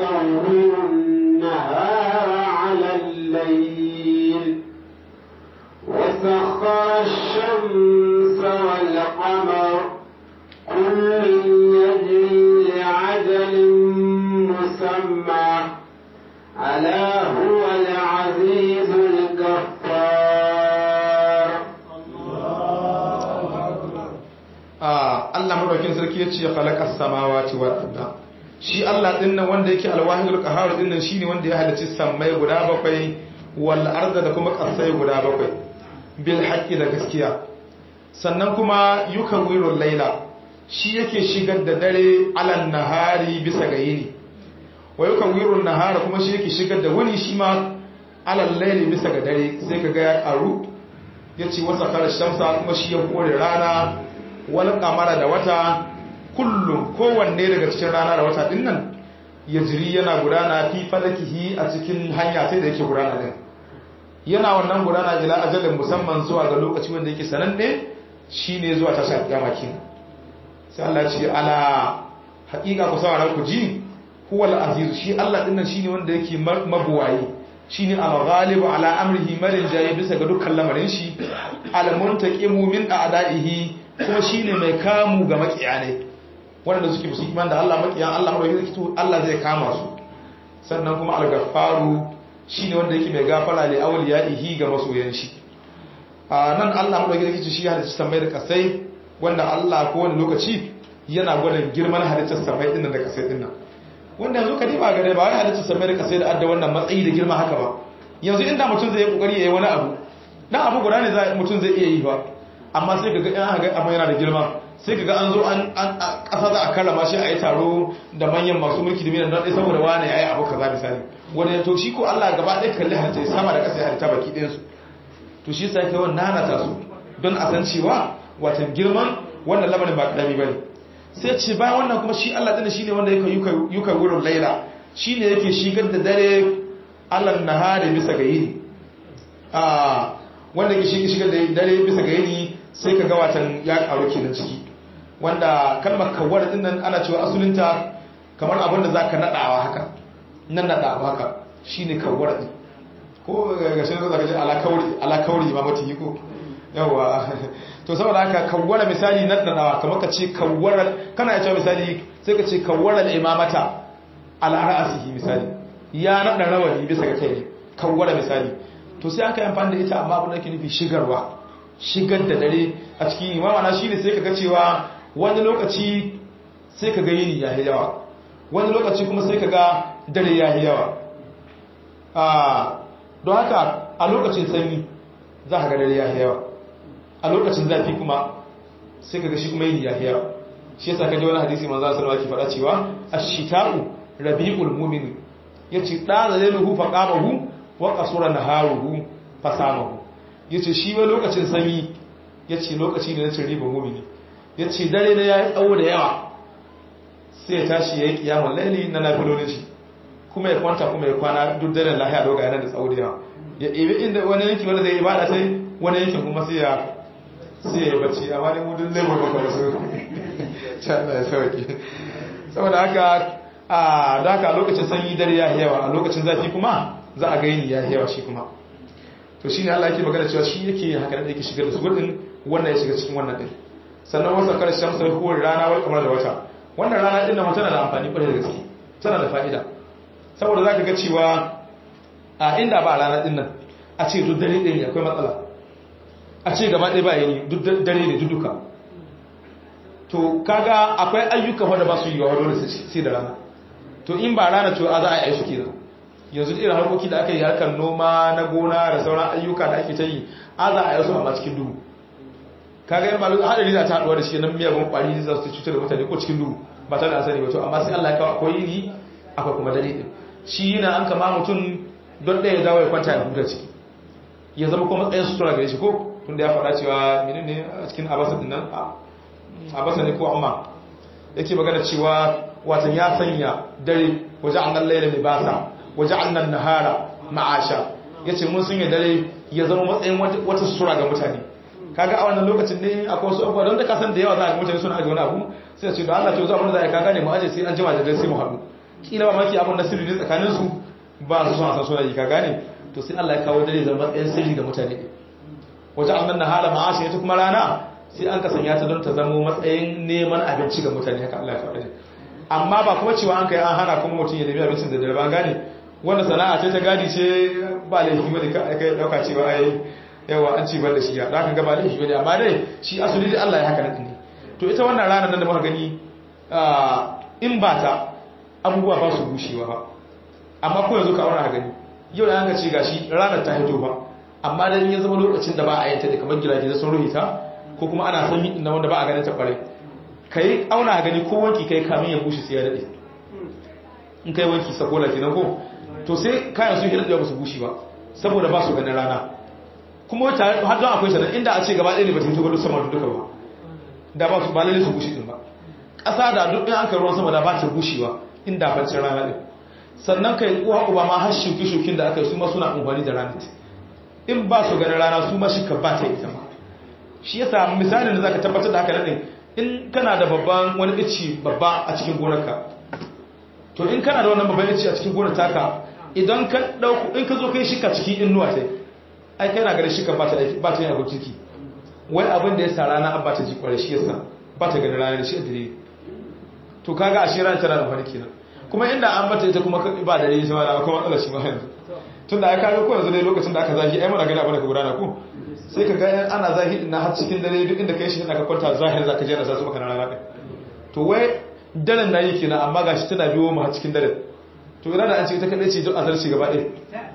وسخر الشمس والقمر كل يجري لعجل مسمى ألا هو العزيز الغفار. Allah madaukin sarki ya ce khalaqas samawati wal arda. Shi Allah din nan wanda yake alwahidul qahhar din nan shine wanda ya halicci sammai guda bakwai wal arda da kuma kasai guda bakwai bil haqqi da gaskiya. Sannan kuma yukawwirul laila shi yake shigar da dare alan nahari bisa ga yini. Wa yukawwirun nahara kuma shi yake shigar da wuni shi ma alal laili bisa ga dare sai kaga ya karu yace wasa kar shamsa kuma shi ya kore rana wal qamara da wata kullum kowanne daga cikin rana da wata dinnan yajri yana gudana fi falakihi a cikin hanya sai da yake gudana din yana wannan gudana ila ajalin musamman zuwa ga lokaci wanda yake sananne shine zuwa tashin kiyama kin sai Allah ce ala haqiqa ku saurara ku ji huwal aziz shi Allah dinnan shine wanda yake mabuwayi shine al-ghalibu ala amrihi marin jayi bisa ga dukkan lamarin shi al-muntaqimu min a'da'ihi kuma shine mai kamu ga makiyane wanda suke musu iman da Allah makiyan Allah mai yake to Allah zai kama su sannan kuma al-ghaffaru shine wanda yake mai gafara li awliyaihi ga masoyan shi nan Allah mai yake shi halitta samai da kasai wanda Allah ko wani lokaci yana gwada girman halittar samai din da kasai din nan wanda yanzu ka diba gare ba wai halittar samai da kasai da adda wannan matsayi da girma haka ba yanzu inda mutum zai yi kokari yayi wani abu dan abu guda ne mutum zai iya yi ba amma sai kaga in aka ga amma yana da girma sai kaga an zo an kasa za a karrama shi a yi taro da manyan masu mulki da minan don dai saboda wani yayi abu kaza misali wanda ya to shi ko Allah gaba ɗaya kalli halitta sama da ƙasa ya halitta baki ɗayan su to shi sai kai wannan nanata su don a san cewa watan girman wannan lamarin ba kadami bane sai ce bayan wannan kuma shi Allah din shine wanda yake yuka wurin laila shine yake shigar da dare alal nahari bisa ga yini wanda yake shigar da dare bisa ga yini sai ka ga watan ya karu kenan ciki wanda kalmar kawar din nan ana cewa asulinta kamar abin da zaka nadawa haka nan nadawa haka shine kawar din ko ga shi zaka ji ala kauri imamati yiko yawa to saboda haka kawwara misali nadawa kamar ka ce kawwara kana cewa misali sai ka ce kawwara imamata ala ra'sihi misali ya nada rawani bisa ga kai ne kawwara misali to sai aka yi amfani da ita amma abin da ke nufi shigar da dare a cikin imama na shine sai kaga cewa wani lokaci sai kaga yini ya yawa wani lokaci kuma sai kaga dare ya yawa don haka a lokacin sanyi za ka ga dare ya yawa a lokacin zafi kuma sai kaga shi kuma yini ya yawa shi yasa kaje wani hadisi manzo sallallahu alaihi wasallam ke faɗa cewa ash-shita'u rabi'ul mu'min yace da zalihu faqabahu wa qasura naharuhu fasamahu yace shi ba lokacin sanyi yace lokaci ne na cin riba mu'mini yace dare ne yayi tsawo da yawa sai ya tashi yayi kiyamul layli na nafilolin shi kuma ya kwanta kuma ya kwana duk daren lahiya doga yana da tsawo da yawa ya ibi inda wani yanki wanda zai ibada sai wani yankin kuma sai ya bacci amma dai mu duk labor baka wasu Allah ya sauke saboda haka da haka lokacin sanyi dare ya yawa a lokacin zafi kuma za a gaini ya yawa shi kuma to shine Allah yake magana cewa shi yake haka da yake shigar da su gudun wannan ya shiga cikin wannan din sannan wasa kar shamsa ko rana wal kamar da wata wannan rana din nan tana da amfani kwarai da gaske tana da fa'ida saboda zaka ga cewa a inda ba rana din nan a ce duk dare ɗaya ne akwai matsala a ce gaba ɗaya ba yini duk dare ne duka to kaga akwai ayyuka wanda ba su yi wa dole sai da rana to in ba rana to a za a yi su kenan yanzu irin harkoki da aka yi harkar noma na gona da sauran ayyuka da ake ta yi a za a yi su amma cikin duhu kaga yin malu hadari za ta haɗuwa da shi nan miyagun ƙwari za su cutar da mutane ko cikin duhu ba tare da sani ba to amma sai Allah ya kawo akwai yini akwai kuma dare din shi yana an kama mutum don ɗaya ya dawo ya kwanta ya huta ciki ya zama kuma matsayin sutura gare shi ko tun da ya faɗa cewa menene a cikin abasa din nan abasa ne ko amma yake magana cewa watan ya sanya dare waje annan laila libasa waje annan nahara ma'asha yace mun sun yi dare ya zama matsayin wata sutura ga mutane kaga a wannan lokacin ne akwai wasu abubuwa don da ka san da yawa za a ga mutane suna aje wani abu sai ya ce da Allah to za mu da ka gane mu aje sai an jima da dare sai mu haɗu kila ba maki abun da sirri ne tsakanin su ba su son a san suna yi ka gane to sai Allah ya kawo dare zama matsayin sirri ga mutane waje annan nahara ma'ashin ita kuma rana sai an kasanya ta don ta zamo matsayin neman abinci ga mutane haka Allah ya faɗa amma ba kuma cewa an kai an hana kuma mutum ya nemi abincin da dare ba gane wanda sana'a ce ta gadi ce ba laifi bane ka kai dauka cewa ai yawa an ci ban da shi ya zaka ga ba laifi bane amma dai shi asali dai Allah ya haka nan ne to ita wannan ranar nan da muka gani in ba ta abubuwa ba su bushewa ba amma ko yanzu ka aura gani yau da an ka ce gashi ranar ta hito ba amma dan ya zama lokacin da ba a yanta da kamar gidaje da sun ruhita ko kuma ana son yi wanda ba a ganin ta kwarai kai auna gani ko wanki kai kamin ya bushe sai ya dade in kai wanki sakola kenan ko to sai kayan sun hidda ba su bushe ba saboda ba su ganin rana kuma wata har don akwai sanan inda a ce gaba ɗaya ne ba ta fito gado sama duka ba da ba su ba lalle su bushe din ba ƙasa da duk in an kai ruwan sama da ba ta bushewa inda bancin rana din sannan kai uwa uba ma har shuki-shukin da aka yi su ma suna amfani da rana in ba su ganin rana su ma shi ka ba ta ita ma shi yasa misalin da zaka tabbatar da haka nan in kana da babban wani ici babba a cikin gonarka to in kana da wannan babban ici a cikin gonar taka idan ka dauko in ka zo kai shika cikin innuwa tai ai kai na ganin shika ba ta yin abin ciki wai abin da ya sa rana an ba ta ji kware shi yasa ba ta ganin rana da shi adire to kaga a shi ran tana da farki kenan kuma inda an bata ita kuma ba da yi sama da kuma matsala shi ma yanzu tunda ai kaga ko yanzu dai lokacin da aka zahi ai muna gani abin da ka gudana ko sai ka ga ana zahiri na har cikin dare duk inda kai shi ina ka kwanta zahiri zaka je na sa su maka rana din to wai daren nayi kenan amma gashi tana biyo mu har cikin dare to ina da an ce ita kadai ce duk azarci gaba ɗaya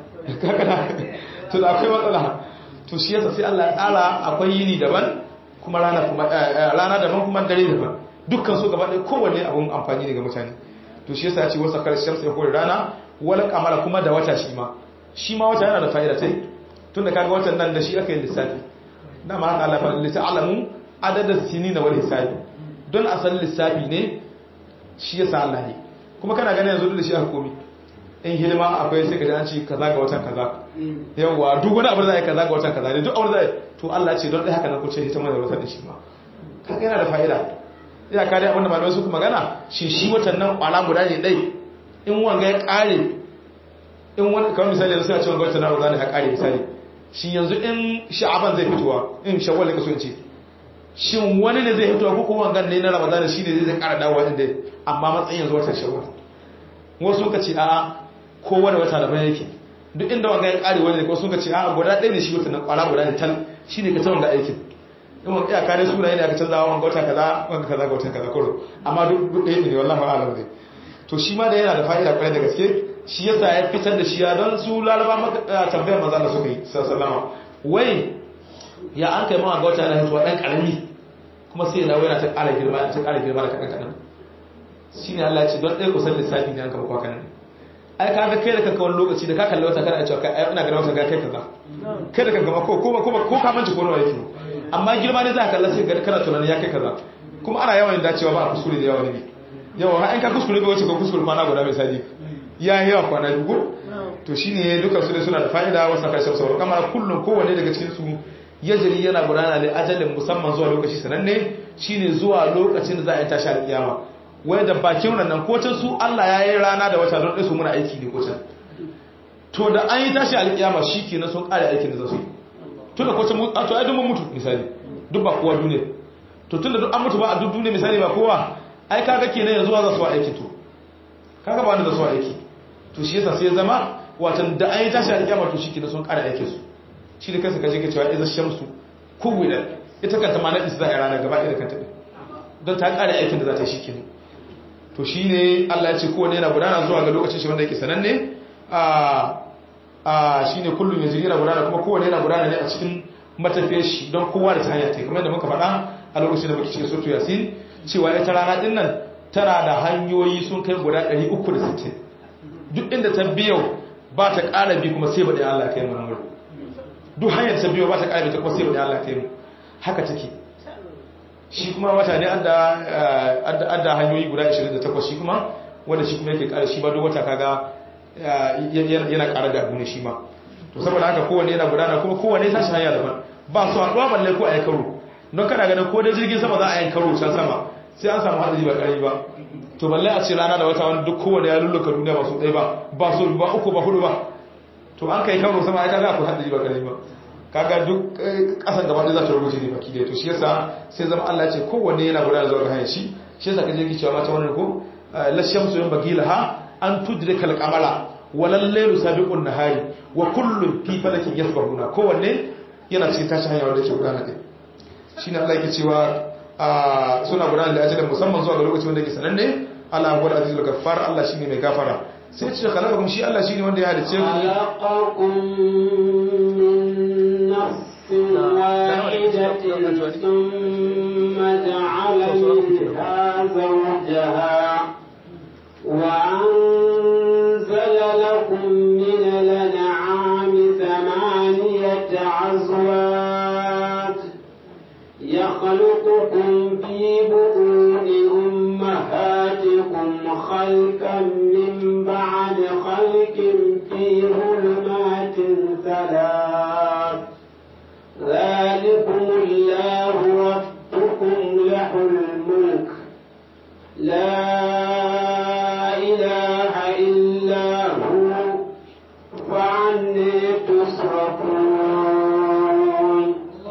kaga to da akwai matsala to shi yasa sai Allah ya tsara akwai yini daban kuma rana daban kuma dare daban dukkan su gaba ɗaya kowanne abun amfani ne ga mutane to shi yasa ya ce wasa kar shamsu ya kore rana wala kamara kuma da wata shi ma wata yana da fa'ida tai tunda kaga watan nan da shi aka yi lissafi dama haka Allah fa lita'lamu adada sinina wal hisabi don asal lissafi ne shi yasa Allah ne kuma kana ganin yanzu da shi aka komi in hidima akwai sai kaji an ci kaza ga watan kaza yawa duk wani abu da zai kaza ga watan kaza ne duk abu da zai to Allah ce don dai haka nan ku ce hidima da watan shi ma kaga yana da fa'ida ina ka dai abinda malamai suka magana shi watan nan kwala guda ne dai in wanga ya kare in wani kamar misali yanzu sai a ce wanga watan Ramadan ya kare misali shi yanzu in sha'aban zai fitowa in shawwal ka so in ce shin wani ne zai fitowa ko kuma wangan ne na Ramadan shi ne zai kara dawowa inda amma matsayin yanzu watan shawwal wasu suka ce a'a kowane wata da yake duk inda wanga ya kare wani ne ko suka ce a'a guda ɗaya ne shi watan nan kwala guda ne tal shine ka ta wanga aikin in wanda ya kare sura ne aka canza wanga wata kaza wanga kaza ga watan kaza koro amma duk ɗaya ne wallahi a'lam ne to shi ma da yana da fa'ida kwarai da gaske shi yasa ya fitar da shi ya don su laraba tambayar maza da suka yi sallama wai ya an kai mawa ga wata yana hituwa ɗan ƙarami kuma sai yana wai na ta ƙara girma da kaɗan kaɗan shi ne Allah ce don ɗaya kusan lissafi ne an kama kwa kanan ai ka ga kai da kanka wani lokaci da ka kalli wata kana cewa kai ina ganin wata ga kai kaza kai da kanka ma ko ka manci ko nawa yake amma girma ne za ka kalla sai ga kana tunanin ya kai kaza kuma ana yawan dacewa ba a kuskure da yawa ne yawa har in ka kuskure ba wace ko kuskure kwana guda misali ya yi yawa kwana dubu to shi ne dukkan su ne suna da fa'ida wasu karshen sauran kamar kullum kowane daga cikinsu ya jiri yana gudana da ajalin musamman zuwa lokaci sananne shi ne zuwa lokacin da za a yi tashi alƙiyama wai da bakin nan kocin su Allah ya yi rana da wata don ɗai su muna aiki ne kocin to da an yi tashi alƙiyama shi ke na sun ƙare aikin da za su yi tun da kocin to ai duk mutu misali duk ba kowa duniya to tun da duk an mutu ba a duk duniya misali ba kowa ai kaga kenan yanzu za su wa aiki to kaga ba wanda za su wa aiki to shi yasa sai zama watan da an yi tashi alƙiyama to shi ke da sun ƙara aikin su shi da kansa kaje ka cewa iza shamsu kuwilat ita kanta ma na isa a ranar gaba ɗaya da kanta don ta ƙara aikin da za ta yi shi kenan to shi ne Allah ya ce kowane yana gudana zuwa ga lokacin shi wanda yake sananne shi ne kullum ya jiri yana gudana kuma kowane yana gudana ne a cikin matafiyar shi don kowa da ta hanya ta kamar da muka faɗa a lokacin da muke cikin soto yasin cewa ita rana ɗin nan tana da hanyoyi sun kai guda 360 duk inda ta biyo ba ta ƙara bi kuma sai baɗin Allah kai mana wuri duk hanyar ta biyo ba ta ƙara bi ta kuma sai baɗin Allah kai mu haka take shi kuma wata ne an da hanyoyi guda 28 shi kuma wanda shi kuma yake ƙara shi ba duk wata kaga yana ƙara da abu ne shi ma to saboda haka kowane yana gudana kuma kowane tashi hanya daban ba su haɗuwa balle ko a yi karo don kana ganin ko da jirgin sama za a yi karo can sama sai an samu haɗari ba ƙarfi ba to balle a ce rana da wata wani duk kowane ya lulluka duniya ba su ɗaya ba su ba uku ba hudu ba to an kai karo sama ya kaga akwai haɗari ba ƙarfi ba kaga duk kasan gaba da za ta rubuce ne baki da to shi yasa sai zama Allah ya ce kowanne yana gudanar zuwa ga hanyar shi yasa kaje ki cewa mata wannan ko la shamsu yan bagilaha an tudrika al-qamara walal laylu sabiqun nahari wa kullun fi falakin yasbahuna kowanne yana cikin tashi hanya wanda yake gudana din shine Allah yake cewa suna gudanar da ajalin musamman zuwa ga lokaci wanda yake sananne Allah huwal azizul ghaffar Allah shine mai gafara sai ce khalaqakum shi Allah shine wanda ya halice ku khalaqakum min nafsin wahidatin thumma ja'ala minha zawjaha wa anzala lakum min al-an'ami thamaniyata azwaj yakhluqukum fi bu'uni ummahatikum خلقا من بعد خلق في ظلمات ثلاث ذلكم الله ربكم له الملك لا إله إلا هو فعني تصرفون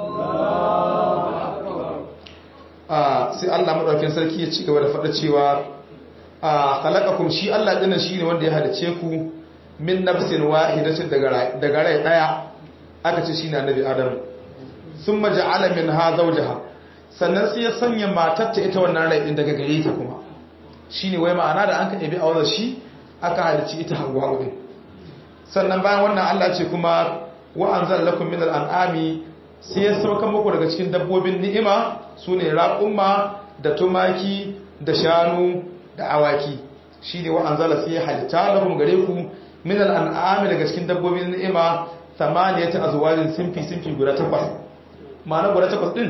sai Allah madaukakin sarki ya ci gaba da faɗa cewa khalaqakum shi Allah dinnan shine wanda ya halice ku min nafsin wahidatin daga rai daya aka ce shine annabi Adam thumma ja'ala minha zawjaha sannan sai ya sanya matar ta ita wannan rai din daga gare ta kuma shine wai ma'ana da an ka ebi awar shi aka halice ita Hawwa din sannan bayan wannan Allah ce kuma wa anzala lakum minal an'ami sai ya sauka muku daga cikin dabbobin ni'ima sune raqumma da tumaki da shanu da awaki shine wa anzala sai halitta lahum gare ku min al'an'ami daga cikin dabbobin ni'ima thamaniyata azwajin sinfi guda takwas ma'ana guda takwas din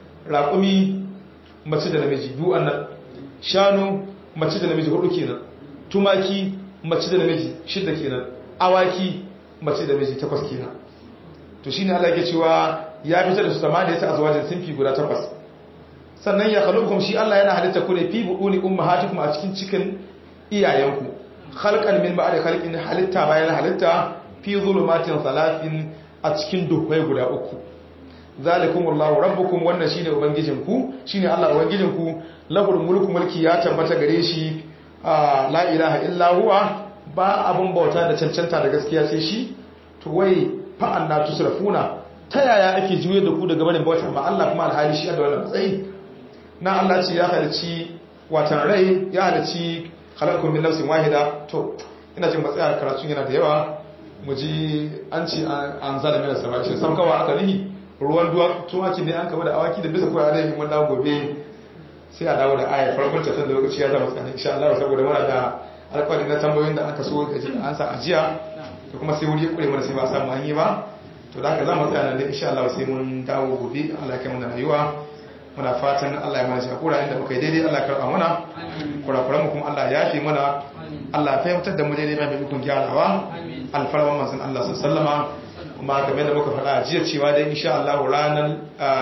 raqumi mace da namiji biyu annan shanu mace da namiji hudu kenan tumaki mace da namiji shida kenan awaki mace da namiji takwas kenan to shine Allah yake cewa ya fitar da su thamaniyata azwajin sinfi guda takwas sannan ya khaluqukum shi Allah yana halitta ku ne fi buuni ummahatikum a cikin iyayenku khalqan min ba'di khalqin halitta bayan halitta fi zulumatin salatin a cikin duhai guda uku zalikumullahu rabbukum wannan shine ubangijinku shine Allah ubangijinku lahul mulku mulki ya tabbata gare shi la ilaha illa huwa ba abun bauta da cancanta da gaskiya sai shi to wai fa anna tusrafuna ta yaya ake juye da ku daga barin bauta ma Allah kuma alhali shi da wannan matsayi na Allah ce ya halici watan rai ya halici halakun min nafsin wahida to ina jin matsaya karatun yana da yawa mu ji an ce an zala mina sama shi sam kawai aka nihi ruwan tumaki ne an kama da awaki da bisa koya da yin wanda gobe sai a dawo da ayar farkon tafin da lokaci ya zama tsakanin insha Allah saboda muna da alƙawari na tambayoyin da aka so gaji an sa ajiya da kuma sai wuri ya kure mana sai ba samu hanyar ba to da haka za mu tsaya nan da insha Allah sai mun dawo gobe Allah ya kai mana rayuwa muna fatan Allah ya mana shakura inda muka yi daidai Allah ya karɓa mana kurakuran mu kuma Allah ya yafe mana Allah ya fahimtar da mu daidai mai bukun gyarawa alfarman manzon Allah sallama kuma game da muka faɗa jiya cewa dai insha Allah ranar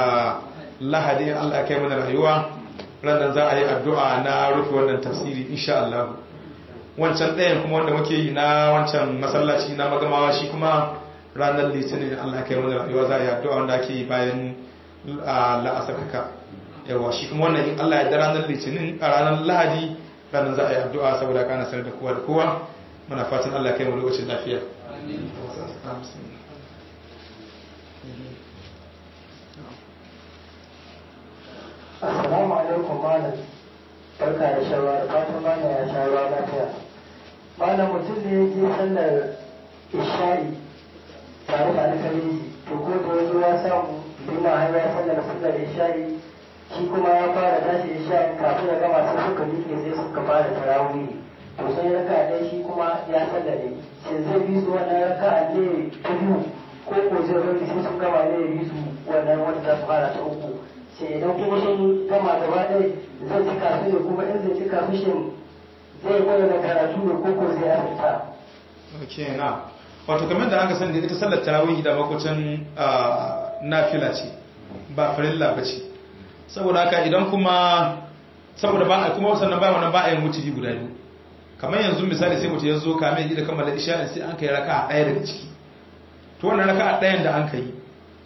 Lahadi Allah ya kai mana rayuwa ranar za a yi addu'a na rufe wannan tafsiri insha Allah wancan ɗayan kuma wanda muke yi na wancan masallaci na magamawa shi kuma ranar Litinin Allah ya kai mana rayuwa za a yi addu'a wanda ake yi bayan la'asar haka yawa shi kuma wannan in Allah ya da ranar Litinin a ranar Lahadi ranar za a yi addu'a saboda kana sanar da kowa da kowa muna fatan Allah ya kai mu lokacin lafiya Assalamu alaikum malam barka da shawa da fatan malam ya sha ruwa lafiya malam mutum da ya je sallar isha'i tare da alkaliji to ko da ya zo ya samu bima har ya sallar isha'i shi kuma ya fara tashi isha'in kafin ya gama sai suka miƙe sai suka fara tarawih to sai raka ɗaya shi kuma ya sallare sai zai bi su wannan raka ne ta biyu ko ko zai bari sai sun gama ne ya bi su wannan wanda za su fara ta uku sai idan kuma sun gama gaba ɗaya zai cika su ne kuma in zai cika su shin zai bayyana karatu ne ko ko zai asirta. ok na wato kamar da aka sani ita sallar tarawih da makocin nafila ce ba farilla ba ce saboda haka idan kuma saboda ba a kuma sannan ba wannan ba a yin mutuli guda biyu kamar yanzu misali sai mutum ya zo kame yi da kammala isha sai an kai raka a ɗaya daga ciki to wannan raka a ɗayan da an kai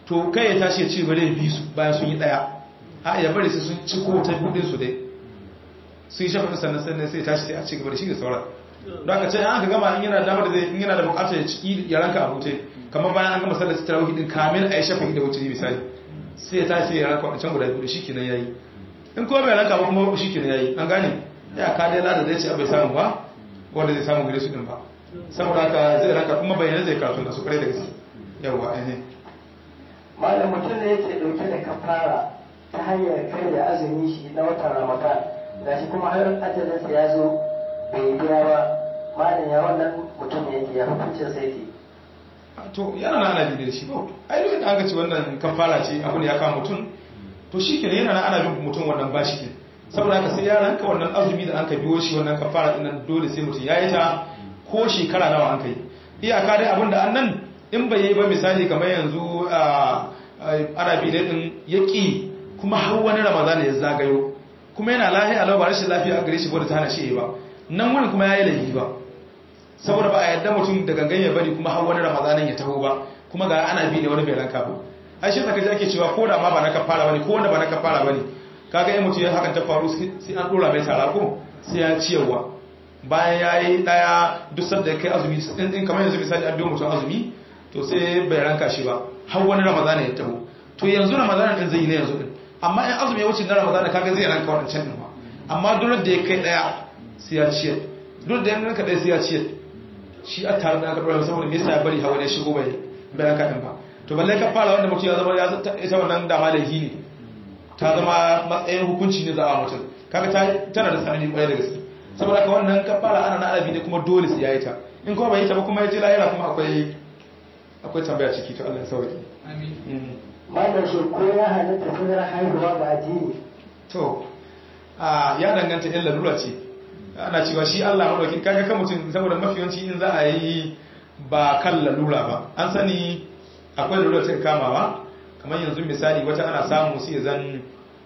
to kai ya tashi ya ce bare bi su bayan sun yi daya a ya bari sai sun ci ko ta budin su dai su yi shafa sannan sai tashi sai a ci gaba da shi da sauran don haka ce an ka gama in yana damar da zai in yana da bukatar ya ci ya ranka a hutai kamar bayan an gama sallar tarawih din kamin a yi shafa da wuce misali sai ya tashi ya ranka wadancan guda biyu shikenan yayi in kuma bai ranka ba kuma shikenan yayi an gane ya ka dai lada zai ce bai samu ba wanda zai samu gare su din ba saboda haka zai ranka kuma bayyana zai karatu da su kare da gaske yawa malam mutum ne yake dauke da kafara ta hanyar kai da azumi shi na watan ramadan gashi kuma har ajalinsa ya zo bai biya ba malam ya wannan mutum yake ya hukuncin sa yake to yana na ana da shi ba ai duk da aka ce wannan kafara ce abu ne ya kawo mutum to shikenan yana na ana bin mutum wannan bashi din saboda haka sai ya ranka wannan azumi da an ka biyo shi wannan kafara din nan dole sai mutum ya yi ta ko shekara nawa an kai iyaka dai abin da annan in bai yi ba misali kamar yanzu arabi da din yaki kuma har wani ramadana ya zagayo kuma yana lafiya lau ba rashin lafiya a gare shi wadda ta hana shi ba nan wani kuma ya yi laifi ba saboda ba a yadda mutum da gangan ya bari kuma har wani ramadanin ya taho ba kuma ga ana bi ne wani bai ranka ba ai shi saka ake cewa ko da ma ba na kafara bane ko wanda ba na kafara bane kaga in mutum ya hakan ta faru sai an dora mai tara ko sai ya ciyarwa bayan yayi daya duk sanda kai azumi din kamar yanzu misali an biyo mutum azumi to sai bai ranka shi ba har wani ramadanin ya taho to yanzu ramadanin din zai yi ne yanzu din amma in azumi ya wuce na ramadana kaga zai ranka wadancan din ba amma duk da ya kai daya sai ya ciyar duk da ya ranka daya sai ya ciyar shi a tare da aka dora saboda me yasa ya bari hawa ne shigo bai ranka din ba to balle ka fara wanda mutum ya zama ya ita wannan dama laifi ne ta zama matsayin hukunci ne za a mutum kaga tana da tsanani kwarai da gaske saboda ka wannan ka fara ana na arabi ne kuma dole sai ya yi ta in kuma bai yi ta ba kuma ya je lahira kuma akwai tambaya ciki to Allah ya sauke amin malam shi ko ya halatta sunar haihuwa ga addini to ya danganta illa lura ce ana cewa shi Allah madaukin kaga kan mutum saboda mafiyanci in za a yi ba kan lalura ba an sani akwai lalura ta kamawa kamar yanzu misali wata ana samu su ya zan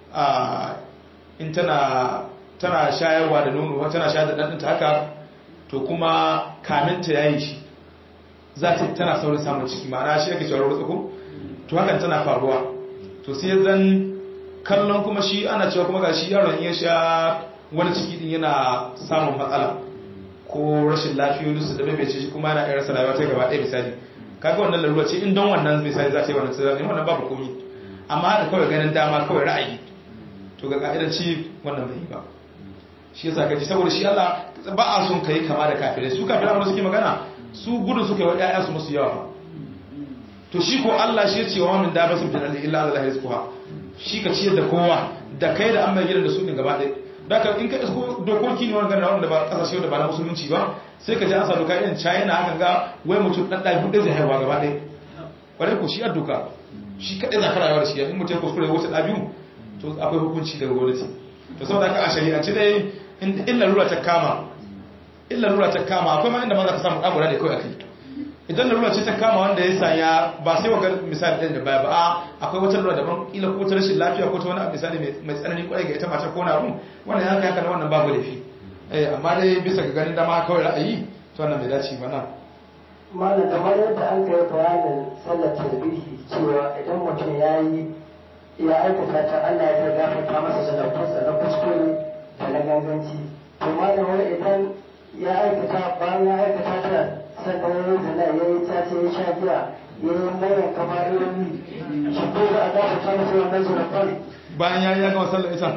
in tana shayarwa da nono tana shayar da ɗanɗanta haka to kuma kaminta ya yi shi za ta tana saurin samun ciki ma'ana shi ake cewa rutsako to hakan tana faruwa to sai zan kallon kuma shi ana cewa kuma ga shi yaron ya sha wani ciki din yana samun matsala ko rashin lafiyoyi su da bai ce shi kuma yana ƙarar salawa ta gaba ɗaya misali kaga wannan lalura ce in don wannan misali za ta yi wannan tsira ne wannan babu komi amma da kawai ganin dama kawai ra'ayi to ga ka'idanci wannan bai yi ba shi yasa kaji saboda shi Allah ba a son kai kama da kafirai su kafirai wanda suke magana su gudun suka yi wa ƴaƴa su musu yawa to shi ko Allah shi ya ce wa min dabasu bin Allah illa Allah rizquha shi ka ciyar da kowa da kai da an mai gidan da su din gaba ɗaya daga in ka isko dokoki ne wannan wanda ba kasashe da ba na musulunci ba sai ka ji an sa doka irin China hakan ga wai mutum dan da bude zai haihuwa gaba ɗaya kwarai ko shi a doka shi kadai za ka rayuwa da shi in mutum kuskure ya wuce da biyu to akwai hukunci daga gwamnati to saboda haka a shari'ance dai in larura ta kama akwai ma inda ma za ka samu ɗagura da kawai akai idan larura ce ta kama wanda ya sanya ba sai wakar misali ɗin da baya ba akwai wata lura daban ila ko ta rashin lafiya ko ta wani misali mai tsanani kwarai ga ita matar ko na run wannan ya haka wannan babu laifi amma dai bisa ga ganin dama kawai ra'ayi to wannan bai dace ba na malam kamar yadda an kai bayanin sallar tarbihi cewa idan mutum ya aikata ta Allah ya gafarta masa zunubansa na kuskure da na ganganci to malam wani idan ya aikata bayan ya aikata ta sannan ya yi zina ya yi tace ya sha giya ya yi mayan kamarori shi ko za a gafarta masa wannan zunuban bayan ya gama sallar ita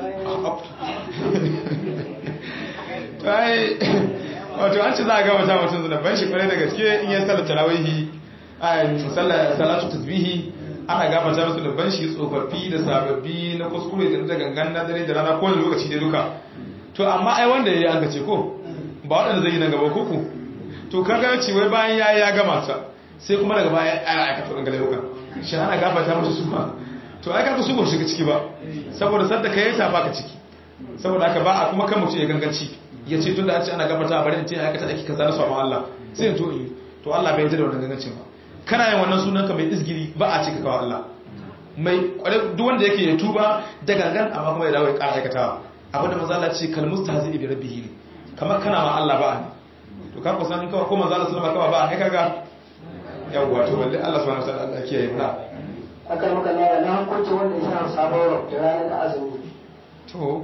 wato an ce za a gama ta mutum zunuban shi kwarai da gaske in yi sallar tarawihi a salatu tasbihi ana gafata musu da shi tsofaffi da sababbi na kuskure da gangan na dare da rana ko da lokaci ne duka to amma ai wanda yayi an gace ko ba wanda zai yi nan gaba koko to kaga ce wai bayan yayi ya gama ta sai kuma daga baya ai aka fadin galaiuka shi ana gafata musu su ma to ai kaga su ba shiga ciki ba saboda sadda kai ta baka ciki saboda haka ba a kuma kan mutum ya ganganci ya ce tunda an ce ana gafata bari in ce aikata aiki kaza na sabon Allah sai to yi to Allah bai yarda da wannan gangancin ba kana yin wannan sunanka mai izgiri ba a cika kawo Allah mai kware duk wanda yake ya tuba da gangan amma kuma ya dawo ya ƙara aikatawa abinda manzo Allah ce kal mustahzi bi rabbih kamar kana ma Allah ba ne to ka kusan kawai ko manzo Allah sallama kawai ba kai kaga yawwa to wallahi Allah subhanahu wa ta'ala Allah kiyaye mu akan maka na hukunci wanda ya sha sabon da ranar da azumi to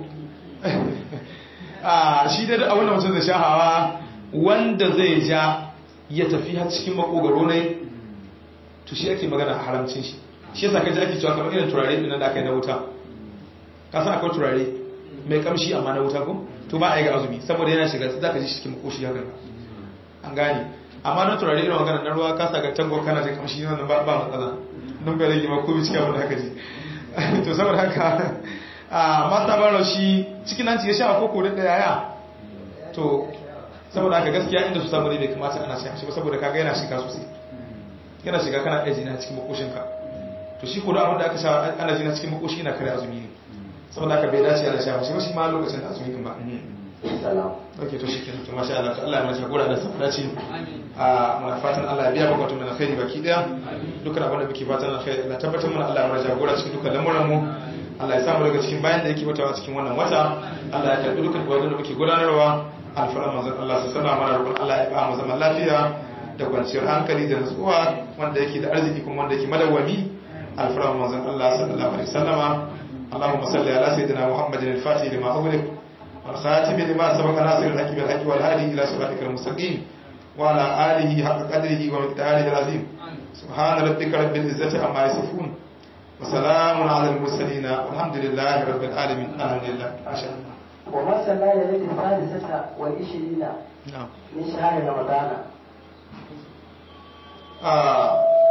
shi dai a wannan mutum da shahawa wanda zai ja ya tafi har cikin makogaro ne to shi ake magana a haramcin shi yasa kaji ake cewa kamar irin turare din da aka yi na wuta ka san akwai turare mai kamshi amma na wuta ko to ba a yi ga azumi saboda yana shiga za ka ji shi cikin makoshi haka an gane amma na turare irin magana na ruwa ka saka tango kana da kamshi ne wannan ba matsala nan bai rage ma ko bi cikin abin da haka ji to saboda haka mata baro shi cikin hanci ya sha koko da yaya to saboda haka gaskiya inda su samu ne bai kamata ana sha shi ba saboda kaga yana shiga sosai yana shiga kana aji na cikin makoshinka to shi ko da abin da aka sha ana jina cikin makoshi yana kare azumi ne saboda haka bai dace ana sha shi ma lokacin da azumi din ba ok to shi kenan to masha Allah Allah ya mace gura da sabda ce muna fatan Allah ya biya bukatun mana khairi baki daya dukkan abin da muke fatan alkhairi Allah tabbatar mana Allah ya mace gura cikin dukkan lamuran mu Allah ya samu daga cikin bayan da yake watawa cikin wannan wata Allah ya karbi dukkan ibadun da muke gudanarwa alfaran manzon Allah sallallahu alaihi wasallam Allah ya ba mu zaman lafiya da kwanciyar hankali da nutsuwa wanda yake da arziki kuma wanda yake madawwami alfaran manzon Allah sallallahu alaihi wasallam Allahumma salli ala sayyidina Muhammadin al-Fatih lima ughliq wal khatim lima sabaqa nasir al-haqq bil haqq wal hadi ila siratikal mustaqim wa ala alihi haqqa qadrihi wa miqdarihi al-azim subhana rabbika rabbil izzati amma yasifun wa salamun ala al-mursalin walhamdulillahi rabbil alamin alhamdulillah masha Allah وما صلى ليلة الثالثة والعشرين من شهر رمضان